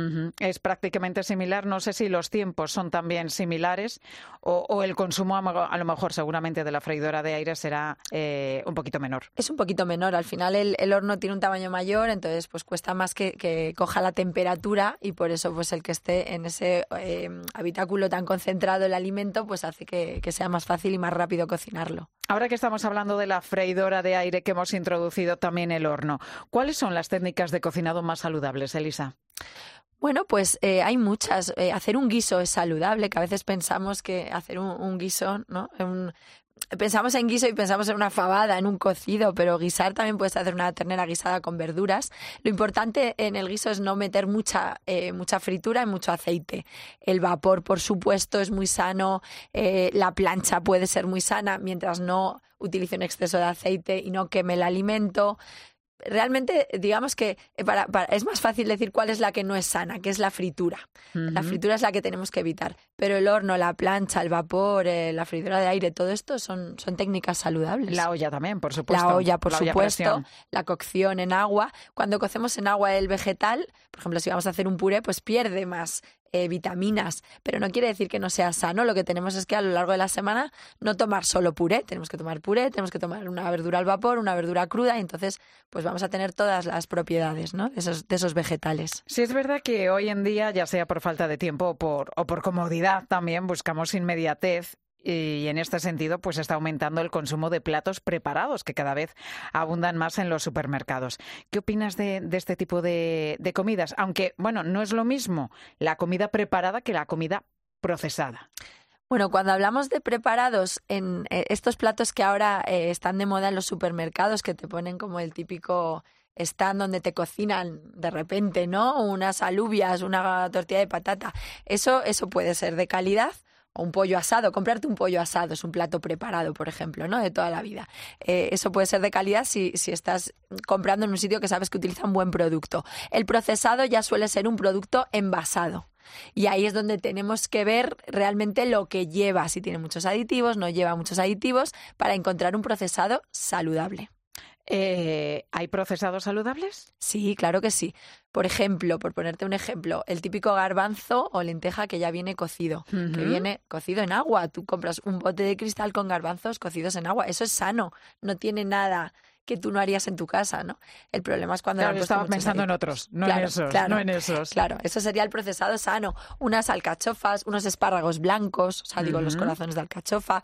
Es prácticamente similar. No sé si los tiempos son también similares o el consumo a lo mejor seguramente de la freidora de aire será un poquito menor. Es un poquito menor. Al final el horno tiene un tamaño mayor, entonces pues cuesta más que coja la temperatura y por eso pues el que esté en ese habitáculo tan concentrado el alimento pues hace que sea más fácil y más rápido cocinarlo. Ahora que estamos hablando de la freidora de aire, que hemos introducido también el horno, ¿cuáles son las técnicas de cocinado más saludables, Elisa? Bueno, pues hay muchas. Hacer un guiso es saludable, que a veces pensamos que hacer un guiso, ¿no? Pensamos en guiso y pensamos en una fabada, en un cocido, pero guisar también puedes hacer una ternera guisada con verduras. Lo importante en el guiso es no meter mucha fritura y mucho aceite. El vapor, por supuesto, es muy sano. La plancha puede ser muy sana mientras no utilice un exceso de aceite y no queme el alimento. Realmente, digamos que es más fácil decir cuál es la que no es sana, que es la fritura. La fritura es la que tenemos que evitar. Pero el horno, la plancha, el vapor, la freidora de aire, todo esto son técnicas saludables. La olla también, por supuesto. La olla, por supuesto. La cocción en agua. Cuando cocemos en agua el vegetal, por ejemplo, si vamos a hacer un puré, pues pierde más vitaminas, pero no quiere decir que no sea sano. Lo que tenemos es que a lo largo de la semana no tomar solo puré, tenemos que tomar una verdura al vapor, una verdura cruda y entonces pues vamos a tener todas las propiedades, ¿no? de esos vegetales. Sí, es verdad que hoy en día, ya sea por falta de tiempo o por comodidad también, buscamos inmediatez Y en este sentido, pues está aumentando el consumo de platos preparados, que cada vez abundan más en los supermercados. ¿Qué opinas de este tipo de comidas? Aunque, bueno, no es lo mismo la comida preparada que la comida procesada. Bueno, cuando hablamos de preparados, en estos platos que ahora están de moda en los supermercados, que te ponen como el típico stand donde te cocinan de repente, ¿no? Unas alubias, una tortilla de patata. Eso puede ser de calidad. O un pollo asado, comprarte un pollo asado es un plato preparado, por ejemplo, ¿no? De toda la vida. Eso puede ser de calidad si estás comprando en un sitio que sabes que utiliza un buen producto. El procesado ya suele ser un producto envasado. Y ahí es donde tenemos que ver realmente lo que lleva, si tiene muchos aditivos, no lleva muchos aditivos, para encontrar un procesado saludable. ¿Hay procesados saludables? Sí, claro que sí. Por ejemplo, por ponerte un ejemplo, el típico garbanzo o lenteja que ya viene cocido, que viene cocido en agua. Tú compras un bote de cristal con garbanzos cocidos en agua. Eso es sano, no tiene nada que tú no harías en tu casa, ¿no? El problema es cuando... Claro, yo estaba pensando en otros, no en esos. Claro, eso sería el procesado sano. Unas alcachofas, unos espárragos blancos, o sea, digo, los corazones de alcachofa,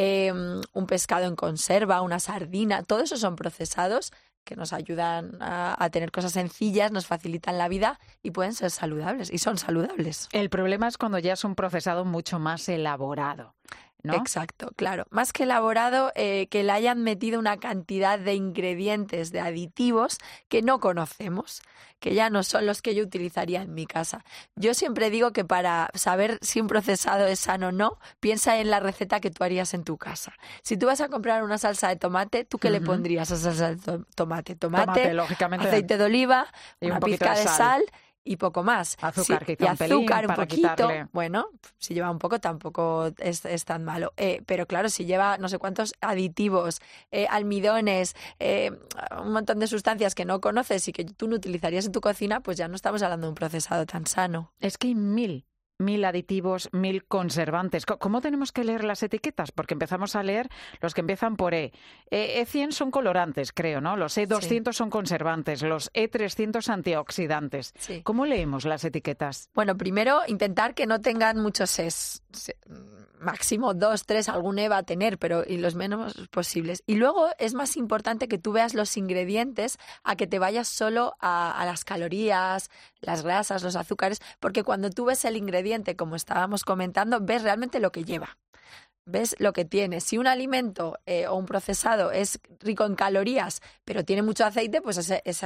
un pescado en conserva, una sardina, todo eso son procesados que nos ayudan a tener cosas sencillas, nos facilitan la vida y pueden ser saludables, y son saludables. El problema es cuando ya es un procesado mucho más elaborado, ¿no? Exacto, claro. Más que elaborado, que le hayan metido una cantidad de ingredientes, de aditivos que no conocemos, que ya no son los que yo utilizaría en mi casa. Yo siempre digo que para saber si un procesado es sano o no, piensa en la receta que tú harías en tu casa. Si tú vas a comprar una salsa de tomate, ¿tú qué le pondrías a esa salsa de tomate? Tomate, lógicamente, aceite de oliva, una pizca de sal y poco más. Azúcar, sí, quizá y azúcar un para poquito. quitarle. Bueno, si lleva un poco tampoco es tan malo. Pero claro, si lleva no sé cuántos aditivos, almidones, un montón de sustancias que no conoces y que tú no utilizarías en tu cocina, pues ya no estamos hablando de un procesado tan sano. Es que hay mil aditivos, 1000 conservantes. ¿Cómo tenemos que leer las etiquetas? Porque empezamos a leer los que empiezan por E. E100 son colorantes, creo, ¿no? Los E200 son conservantes, los E300 antioxidantes. Sí. ¿Cómo leemos las etiquetas? Bueno, primero intentar que no tengan muchos Es. Máximo 2, 3, algún E va a tener, pero y los menos posibles. Y luego es más importante que tú veas los ingredientes a que te vayas solo a las calorías, las grasas, los azúcares, porque cuando tú ves el ingrediente, como estábamos comentando, ves realmente lo que lleva. Ves lo que tiene. Si un alimento o un procesado es rico en calorías, pero tiene mucho aceite, pues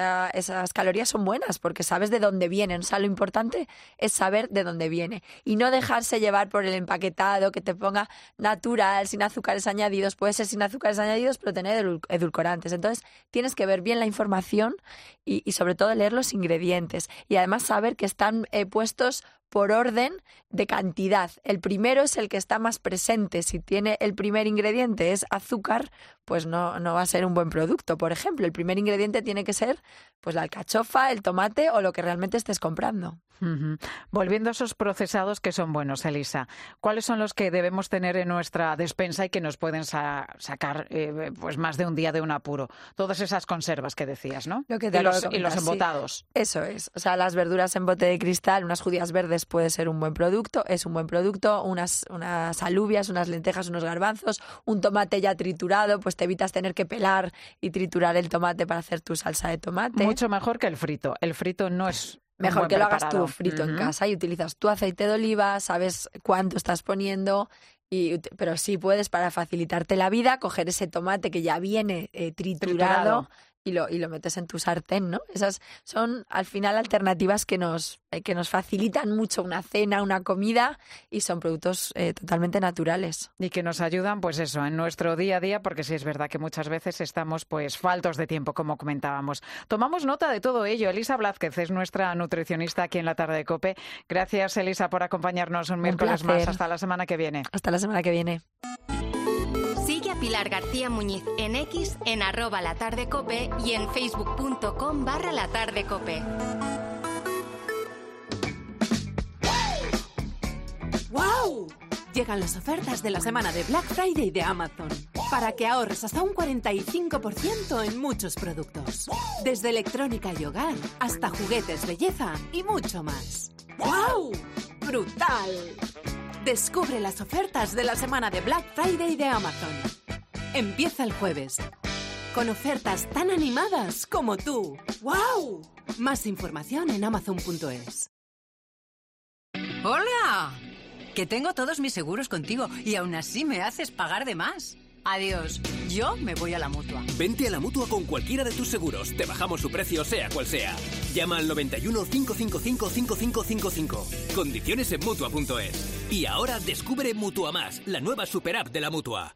esas calorías son buenas porque sabes de dónde vienen. O sea, lo importante es saber de dónde viene y no dejarse llevar por el empaquetado que te ponga natural, sin azúcares añadidos. Puede ser sin azúcares añadidos, pero tener edulcorantes. Entonces, tienes que ver bien la información y sobre todo leer los ingredientes. Y además saber que están puestos por orden de cantidad. El primero es el que está más presente. Si tiene el primer ingrediente es azúcar, pues no va a ser un buen producto. Por ejemplo, el primer ingrediente tiene que ser pues la alcachofa, el tomate o lo que realmente estés comprando. Volviendo a esos procesados que son buenos, Elisa, ¿cuáles son los que debemos tener en nuestra despensa y que nos pueden sacar pues más de un día de un apuro? Todas esas conservas que decías, ¿no? Lo que y los embotados. Sí. Eso es. O sea, las verduras en bote de cristal, unas judías verdes puede ser un buen producto, es un buen producto, unas alubias, unas lentejas, unos garbanzos, un tomate ya triturado, pues te evitas tener que pelar y triturar el tomate para hacer tu salsa de tomate. Mucho mejor que el frito. El frito no es mejor que lo hagas preparado. tú frito en casa y utilizas tu aceite de oliva, sabes cuánto estás poniendo, pero sí puedes, para facilitarte la vida, coger ese tomate que ya viene triturado. Y lo metes en tu sartén, ¿no? Esas son, al final, alternativas que nos facilitan mucho una cena, una comida, y son productos totalmente naturales. Y que nos ayudan, pues eso, en nuestro día a día, porque sí es verdad que muchas veces estamos, pues, faltos de tiempo, como comentábamos. Tomamos nota de todo ello. Elisa Blázquez es nuestra nutricionista aquí en La Tarde de COPE. Gracias, Elisa, por acompañarnos un miércoles más. Hasta la semana que viene. Hasta la semana que viene. Sigue a Pilar García Muñiz en X, en @latardecope y en facebook.com/latardecope. ¡Wow! Llegan las ofertas de la semana de Black Friday de Amazon para que ahorres hasta un 45% en muchos productos. Desde electrónica y hogar hasta juguetes, belleza y mucho más. ¡Wow! ¡Brutal! Descubre las ofertas de la semana de Black Friday de Amazon. Empieza el jueves, con ofertas tan animadas como tú. ¡Wow! Más información en amazon.es. ¡Hola! Que tengo todos mis seguros contigo y aún así me haces pagar de más. Adiós, yo me voy a la Mutua. Vente a la Mutua con cualquiera de tus seguros. Te bajamos su precio sea cual sea. Llama al 91 555 5555. Condiciones en Mutua.es. Y ahora descubre Mutua Más, la nueva super app de la Mutua.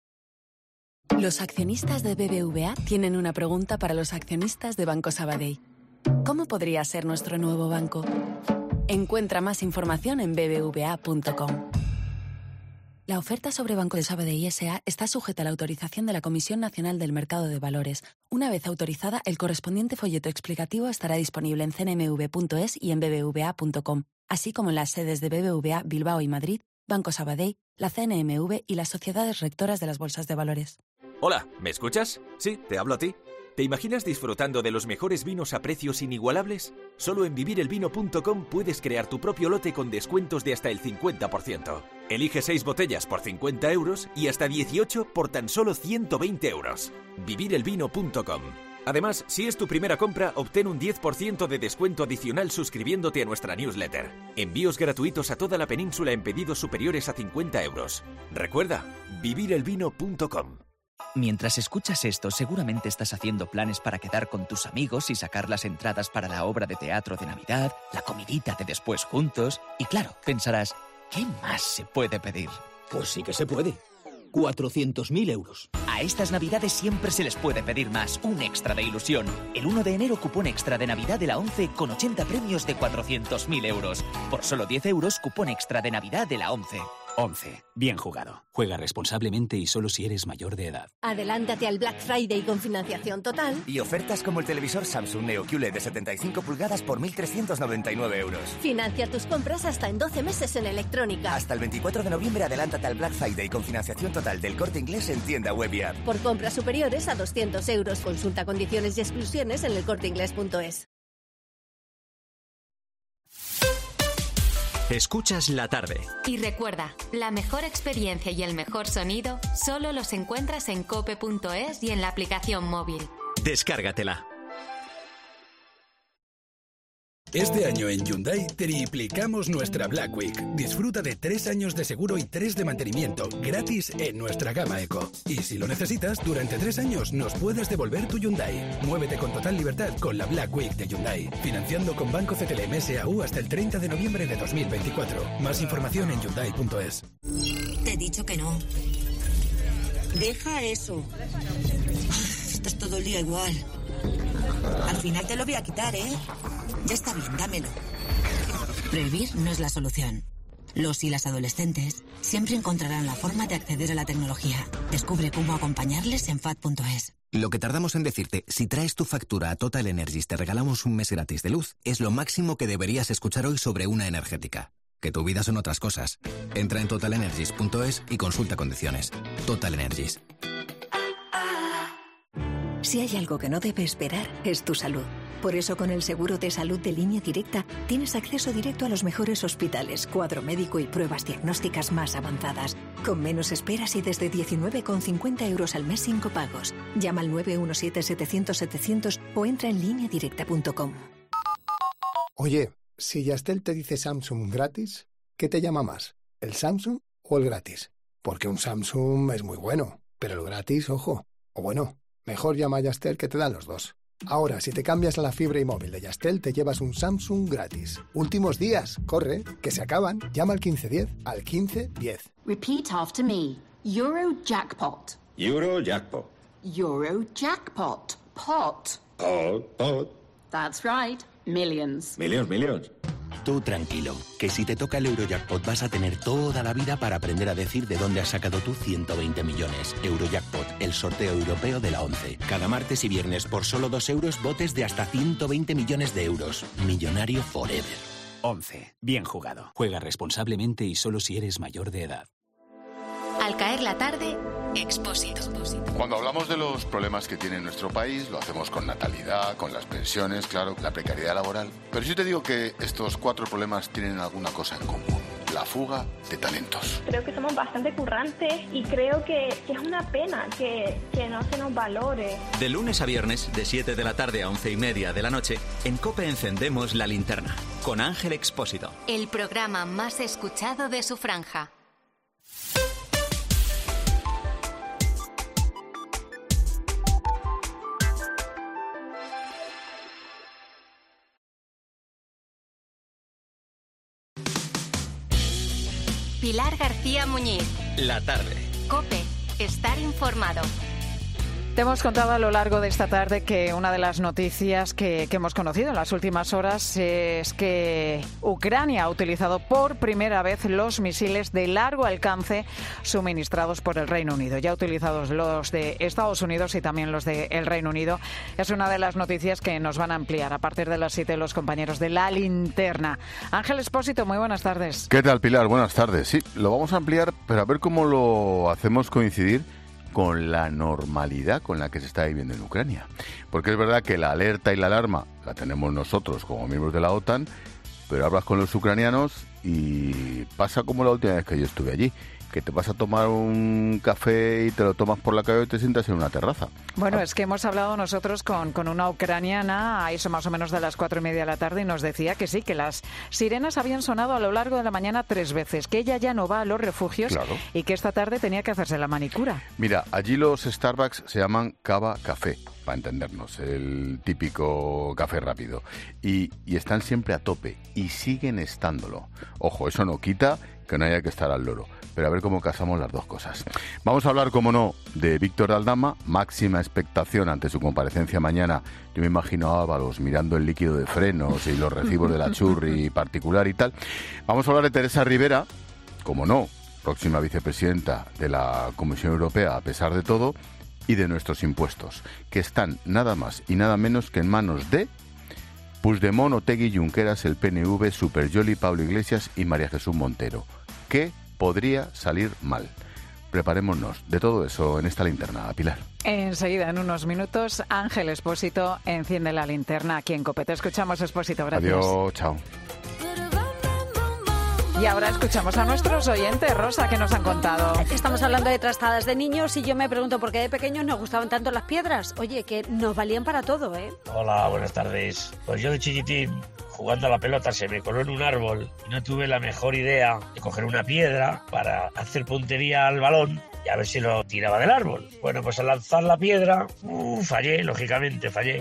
Los accionistas de BBVA tienen una pregunta para los accionistas de Banco Sabadell. ¿Cómo podría ser nuestro nuevo banco? Encuentra más información en bbva.com. La oferta sobre Banco de Sabadell S.A. está sujeta a la autorización de la Comisión Nacional del Mercado de Valores. Una vez autorizada, el correspondiente folleto explicativo estará disponible en cnmv.es y en bbva.com, así como en las sedes de BBVA Bilbao y Madrid, Banco Sabadell, la CNMV y las sociedades rectoras de las bolsas de valores. Hola, ¿me escuchas? Sí, te hablo a ti. ¿Te imaginas disfrutando de los mejores vinos a precios inigualables? Solo en vivirelvino.com puedes crear tu propio lote con descuentos de hasta el 50%. Elige 6 botellas por 50 euros y hasta 18 por tan solo 120 euros. Vivirelvino.com. Además, si es tu primera compra, obtén un 10% de descuento adicional suscribiéndote a nuestra newsletter. Envíos gratuitos a toda la península en pedidos superiores a 50 euros. Recuerda, vivirelvino.com. Mientras escuchas esto, seguramente estás haciendo planes para quedar con tus amigos y sacar las entradas para la obra de teatro de Navidad, la comidita de después juntos. Y claro, pensarás, ¿qué más se puede pedir? Pues sí que se puede. 400.000 euros. A estas Navidades siempre se les puede pedir más, un extra de ilusión. El 1 de enero, cupón extra de Navidad de la ONCE con 80 premios de 400.000 euros. Por solo 10 euros, cupón extra de Navidad de la ONCE. 11. Bien jugado. Juega responsablemente y solo si eres mayor de edad. Adelántate al Black Friday con financiación total. Y ofertas como el televisor Samsung Neo QLED de 75 pulgadas por 1.399 euros. Financia tus compras hasta en 12 meses en Electrónica. Hasta el 24 de noviembre adelántate al Black Friday con financiación total del Corte Inglés en tienda web y app. Por compras superiores a 200 euros. Consulta condiciones y exclusiones en elcorteinglés.es. Escuchas la tarde. Y recuerda, la mejor experiencia y el mejor sonido solo los encuentras en cope.es y en la aplicación móvil. Descárgatela. Este año en Hyundai triplicamos nuestra Black Week. Disfruta de 3 años de seguro y 3 de mantenimiento gratis en nuestra gama Eco. Y si lo necesitas, durante 3 años nos puedes devolver tu Hyundai. Muévete con total libertad con la Black Week de Hyundai. Financiando con Banco CTLM S.A.U. hasta el 30 de noviembre de 2024. Más información en Hyundai.es. Te he dicho que no. Deja eso. Estás todo el día igual. Al final te lo voy a quitar, ¿eh? Ya está bien, dámelo. Prohibir no es la solución. Los y las adolescentes siempre encontrarán la forma de acceder a la tecnología. Descubre cómo acompañarles en FAD.es. Lo que tardamos en decirte, si traes tu factura a Total Energies te regalamos un mes gratis de luz, es lo máximo que deberías escuchar hoy sobre una energética. Que tu vida son otras cosas. Entra en totalenergies.es y consulta condiciones. Total Energies. Si hay algo que no debe esperar, es tu salud. Por eso, con el seguro de salud de Línea Directa, tienes acceso directo a los mejores hospitales, cuadro médico y pruebas diagnósticas más avanzadas, con menos esperas y desde 19,50 euros al mes sin copagos. Llama al 917-700-700 o entra en lineadirecta.com. Oye, si Yastel te dice Samsung gratis, ¿qué te llama más? ¿El Samsung o el gratis? Porque un Samsung es muy bueno, pero el gratis, ojo. O bueno, mejor llama a Yastel que te dan los dos. Ahora, si te cambias a la fibra y móvil de Yastel, te llevas un Samsung gratis. Últimos días, corre, que se acaban. Llama al 1510, al 1510. Repeat after me. Eurojackpot. Eurojackpot. Eurojackpot. Pot. Pot. That's right. Millions. Millions. Tú tranquilo, que si te toca el Eurojackpot vas a tener toda la vida para aprender a decir de dónde has sacado tú 120 millones. Eurojackpot, el sorteo europeo de la ONCE. Cada martes y viernes por solo 2 euros, botes de hasta 120 millones de euros. Millonario forever. 11. Bien jugado. Juega responsablemente y solo si eres mayor de edad. Al caer la tarde, Expósito. Cuando hablamos de los problemas que tiene nuestro país, lo hacemos con natalidad, con las pensiones, claro, la precariedad laboral. Pero yo te digo que estos 4 problemas tienen alguna cosa en común. la fuga de talentos. Creo que somos bastante currantes y creo que es una pena que no se nos valore. De lunes a viernes, de 7 de la tarde a 11:30 de la noche, en COPE encendemos La Linterna, con Ángel Expósito. El programa más escuchado de su franja. Pilar García Muñiz. La tarde. COPE. Estar informado. Te hemos contado a lo largo de esta tarde que una de las noticias que hemos conocido en las últimas horas es que Ucrania ha utilizado por primera vez los misiles de largo alcance suministrados por el Reino Unido. Ya ha utilizado los de Estados Unidos y también los del Reino Unido. Es una de las noticias que nos van a ampliar a partir de las 7 los compañeros de La Linterna. Ángel Expósito, muy buenas tardes. ¿Qué tal, Pilar? Buenas tardes. Sí, lo vamos a ampliar, pero a ver cómo lo hacemos coincidir con la normalidad con la que se está viviendo en Ucrania. Porque es verdad que la alerta y la alarma la tenemos nosotros como miembros de la OTAN, pero hablas con los ucranianos y pasa como la última vez que yo estuve allí, que te vas a tomar un café y te lo tomas por la calle y te sientas en una terraza. Bueno, es que hemos hablado nosotros con una ucraniana a eso más o menos de las 4:30 de la tarde y nos decía que sí, que las sirenas habían sonado a lo largo de la mañana 3 veces, que ella ya no va a los refugios, claro, y que esta tarde tenía que hacerse la manicura. Mira, allí los Starbucks se llaman cava café, para entendernos, el típico café rápido. Y están siempre a tope y siguen estándolo. Ojo, eso no quita que no haya que estar al loro. Pero a ver cómo casamos las dos cosas. Vamos a hablar, como no, de Víctor de Aldama, máxima expectación ante su comparecencia mañana. Yo me imagino a Ábalos mirando el líquido de frenos y los recibos de la churri particular y tal. Vamos a hablar de Teresa Rivera, como no, próxima vicepresidenta de la Comisión Europea a pesar de todo, y de nuestros impuestos, que están nada más y nada menos que en manos de Puigdemont, Otegi, Junqueras, el PNV, Superyoli, Pablo Iglesias y María Jesús Montero. ¿Qué podría salir mal? Preparémonos de todo eso en esta linterna, Pilar. Enseguida, en unos minutos, Ángel Expósito enciende la linterna aquí en COPE. Te escuchamos, Expósito. Gracias. Adiós, chao. Y ahora escuchamos a nuestros oyentes, Rosa, que nos han contado. Estamos hablando de trastadas de niños y yo me pregunto por qué de pequeños nos gustaban tanto las piedras. Oye, que nos valían para todo, ¿eh? Hola, buenas tardes. Pues yo de chiquitín, jugando a la pelota, se me coló en un árbol y no tuve la mejor idea de coger una piedra para hacer puntería al balón y a ver si lo tiraba del árbol. Bueno, pues al lanzar la piedra, fallé, lógicamente fallé,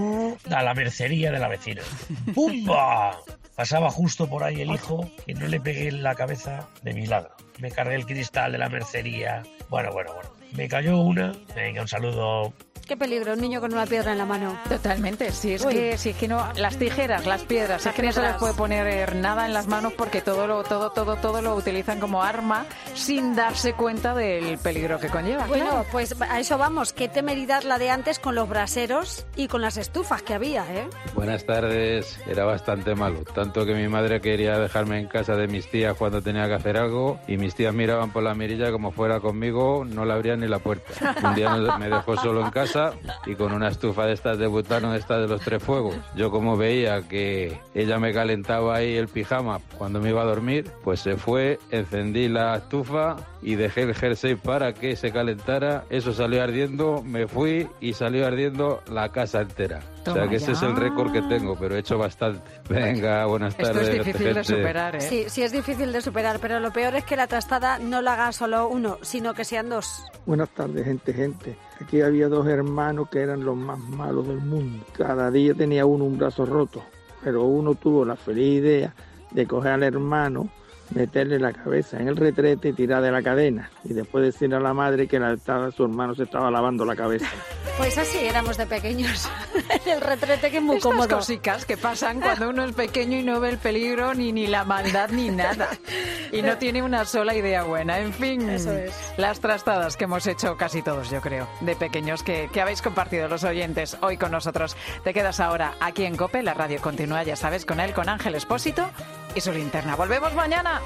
a la mercería de la vecina. ¡Pumba! Pasaba justo por ahí el hijo y no le pegué en la cabeza de milagro. Me cargué el cristal de la mercería. Bueno. Me cayó una. Venga, un saludo. Qué peligro, un niño con una piedra en la mano. Totalmente, si es que no, las tijeras, las piedras, es que no se les puede poner nada en las manos porque todo lo utilizan como arma sin darse cuenta del peligro que conlleva. Bueno, claro. Pues a eso vamos, qué temeridad la de antes con los braseros y con las estufas que había, ¿eh? Buenas tardes, era bastante malo, tanto que mi madre quería dejarme en casa de mis tías cuando tenía que hacer algo y mis tías miraban por la mirilla como fuera conmigo, no le abrían ni la puerta. Un día me dejó solo en casa y con una estufa de estas de butano, de estas de los 3 fuegos. Yo como veía que ella me calentaba ahí el pijama cuando me iba a dormir, pues se fue, encendí la estufa y dejé el jersey para que se calentara, eso salió ardiendo, me fui y salió ardiendo la casa entera. O sea que ese es el récord que tengo, pero he hecho bastante. Venga, buenas tardes. Esto es difícil de superar, ¿eh? Sí, es difícil de superar, pero lo peor es que la trastada no la haga solo uno, sino que sean 2. Buenas tardes, gente. Aquí había 2 hermanos que eran los más malos del mundo. Cada día tenía uno un brazo roto, pero uno tuvo la feliz idea de coger al hermano, meterle la cabeza en el retrete y tirar de la cadena. Y después decirle a la madre que su hermano se estaba lavando la cabeza. Pues así éramos de pequeños. En el retrete, que es muy cómodo. Estas cositas que pasan cuando uno es pequeño y no ve el peligro, ni la maldad, ni nada. Y no tiene una sola idea buena. En fin, eso es. Las trastadas que hemos hecho casi todos, yo creo, de pequeños, que habéis compartido los oyentes hoy con nosotros. Te quedas ahora aquí en COPE, la radio continúa, ya sabes, con él, con Ángel Expósito y su linterna. ¡Volvemos mañana!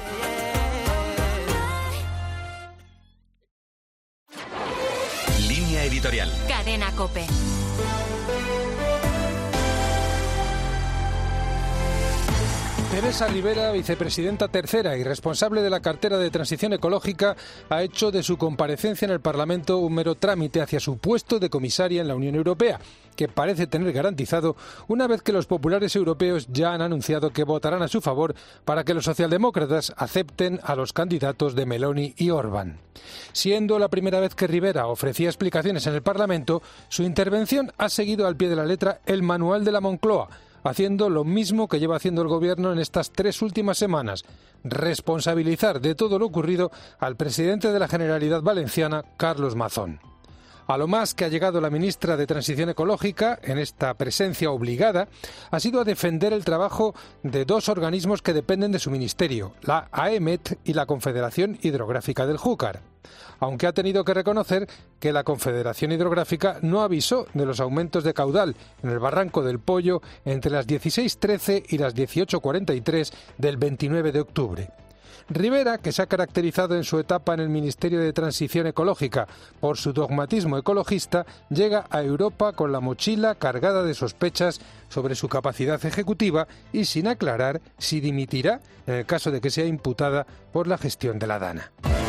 Línea editorial. Cadena COPE. Teresa Rivera, vicepresidenta tercera y responsable de la cartera de Transición Ecológica, ha hecho de su comparecencia en el Parlamento un mero trámite hacia su puesto de comisaria en la Unión Europea, que parece tener garantizado una vez que los populares europeos ya han anunciado que votarán a su favor para que los socialdemócratas acepten a los candidatos de Meloni y Orbán. Siendo la primera vez que Rivera ofrecía explicaciones en el Parlamento, su intervención ha seguido al pie de la letra el manual de la Moncloa, haciendo lo mismo que lleva haciendo el Gobierno en estas 3 últimas semanas: responsabilizar de todo lo ocurrido al presidente de la Generalidad Valenciana, Carlos Mazón. A lo más que ha llegado la ministra de Transición Ecológica, en esta presencia obligada, ha sido a defender el trabajo de 2 organismos que dependen de su ministerio, la AEMET y la Confederación Hidrográfica del Júcar, aunque ha tenido que reconocer que la Confederación Hidrográfica no avisó de los aumentos de caudal en el Barranco del Pollo entre las 16:13 y las 18:43 del 29 de octubre. Rivera, que se ha caracterizado en su etapa en el Ministerio de Transición Ecológica por su dogmatismo ecologista, llega a Europa con la mochila cargada de sospechas sobre su capacidad ejecutiva y sin aclarar si dimitirá en el caso de que sea imputada por la gestión de la Dana.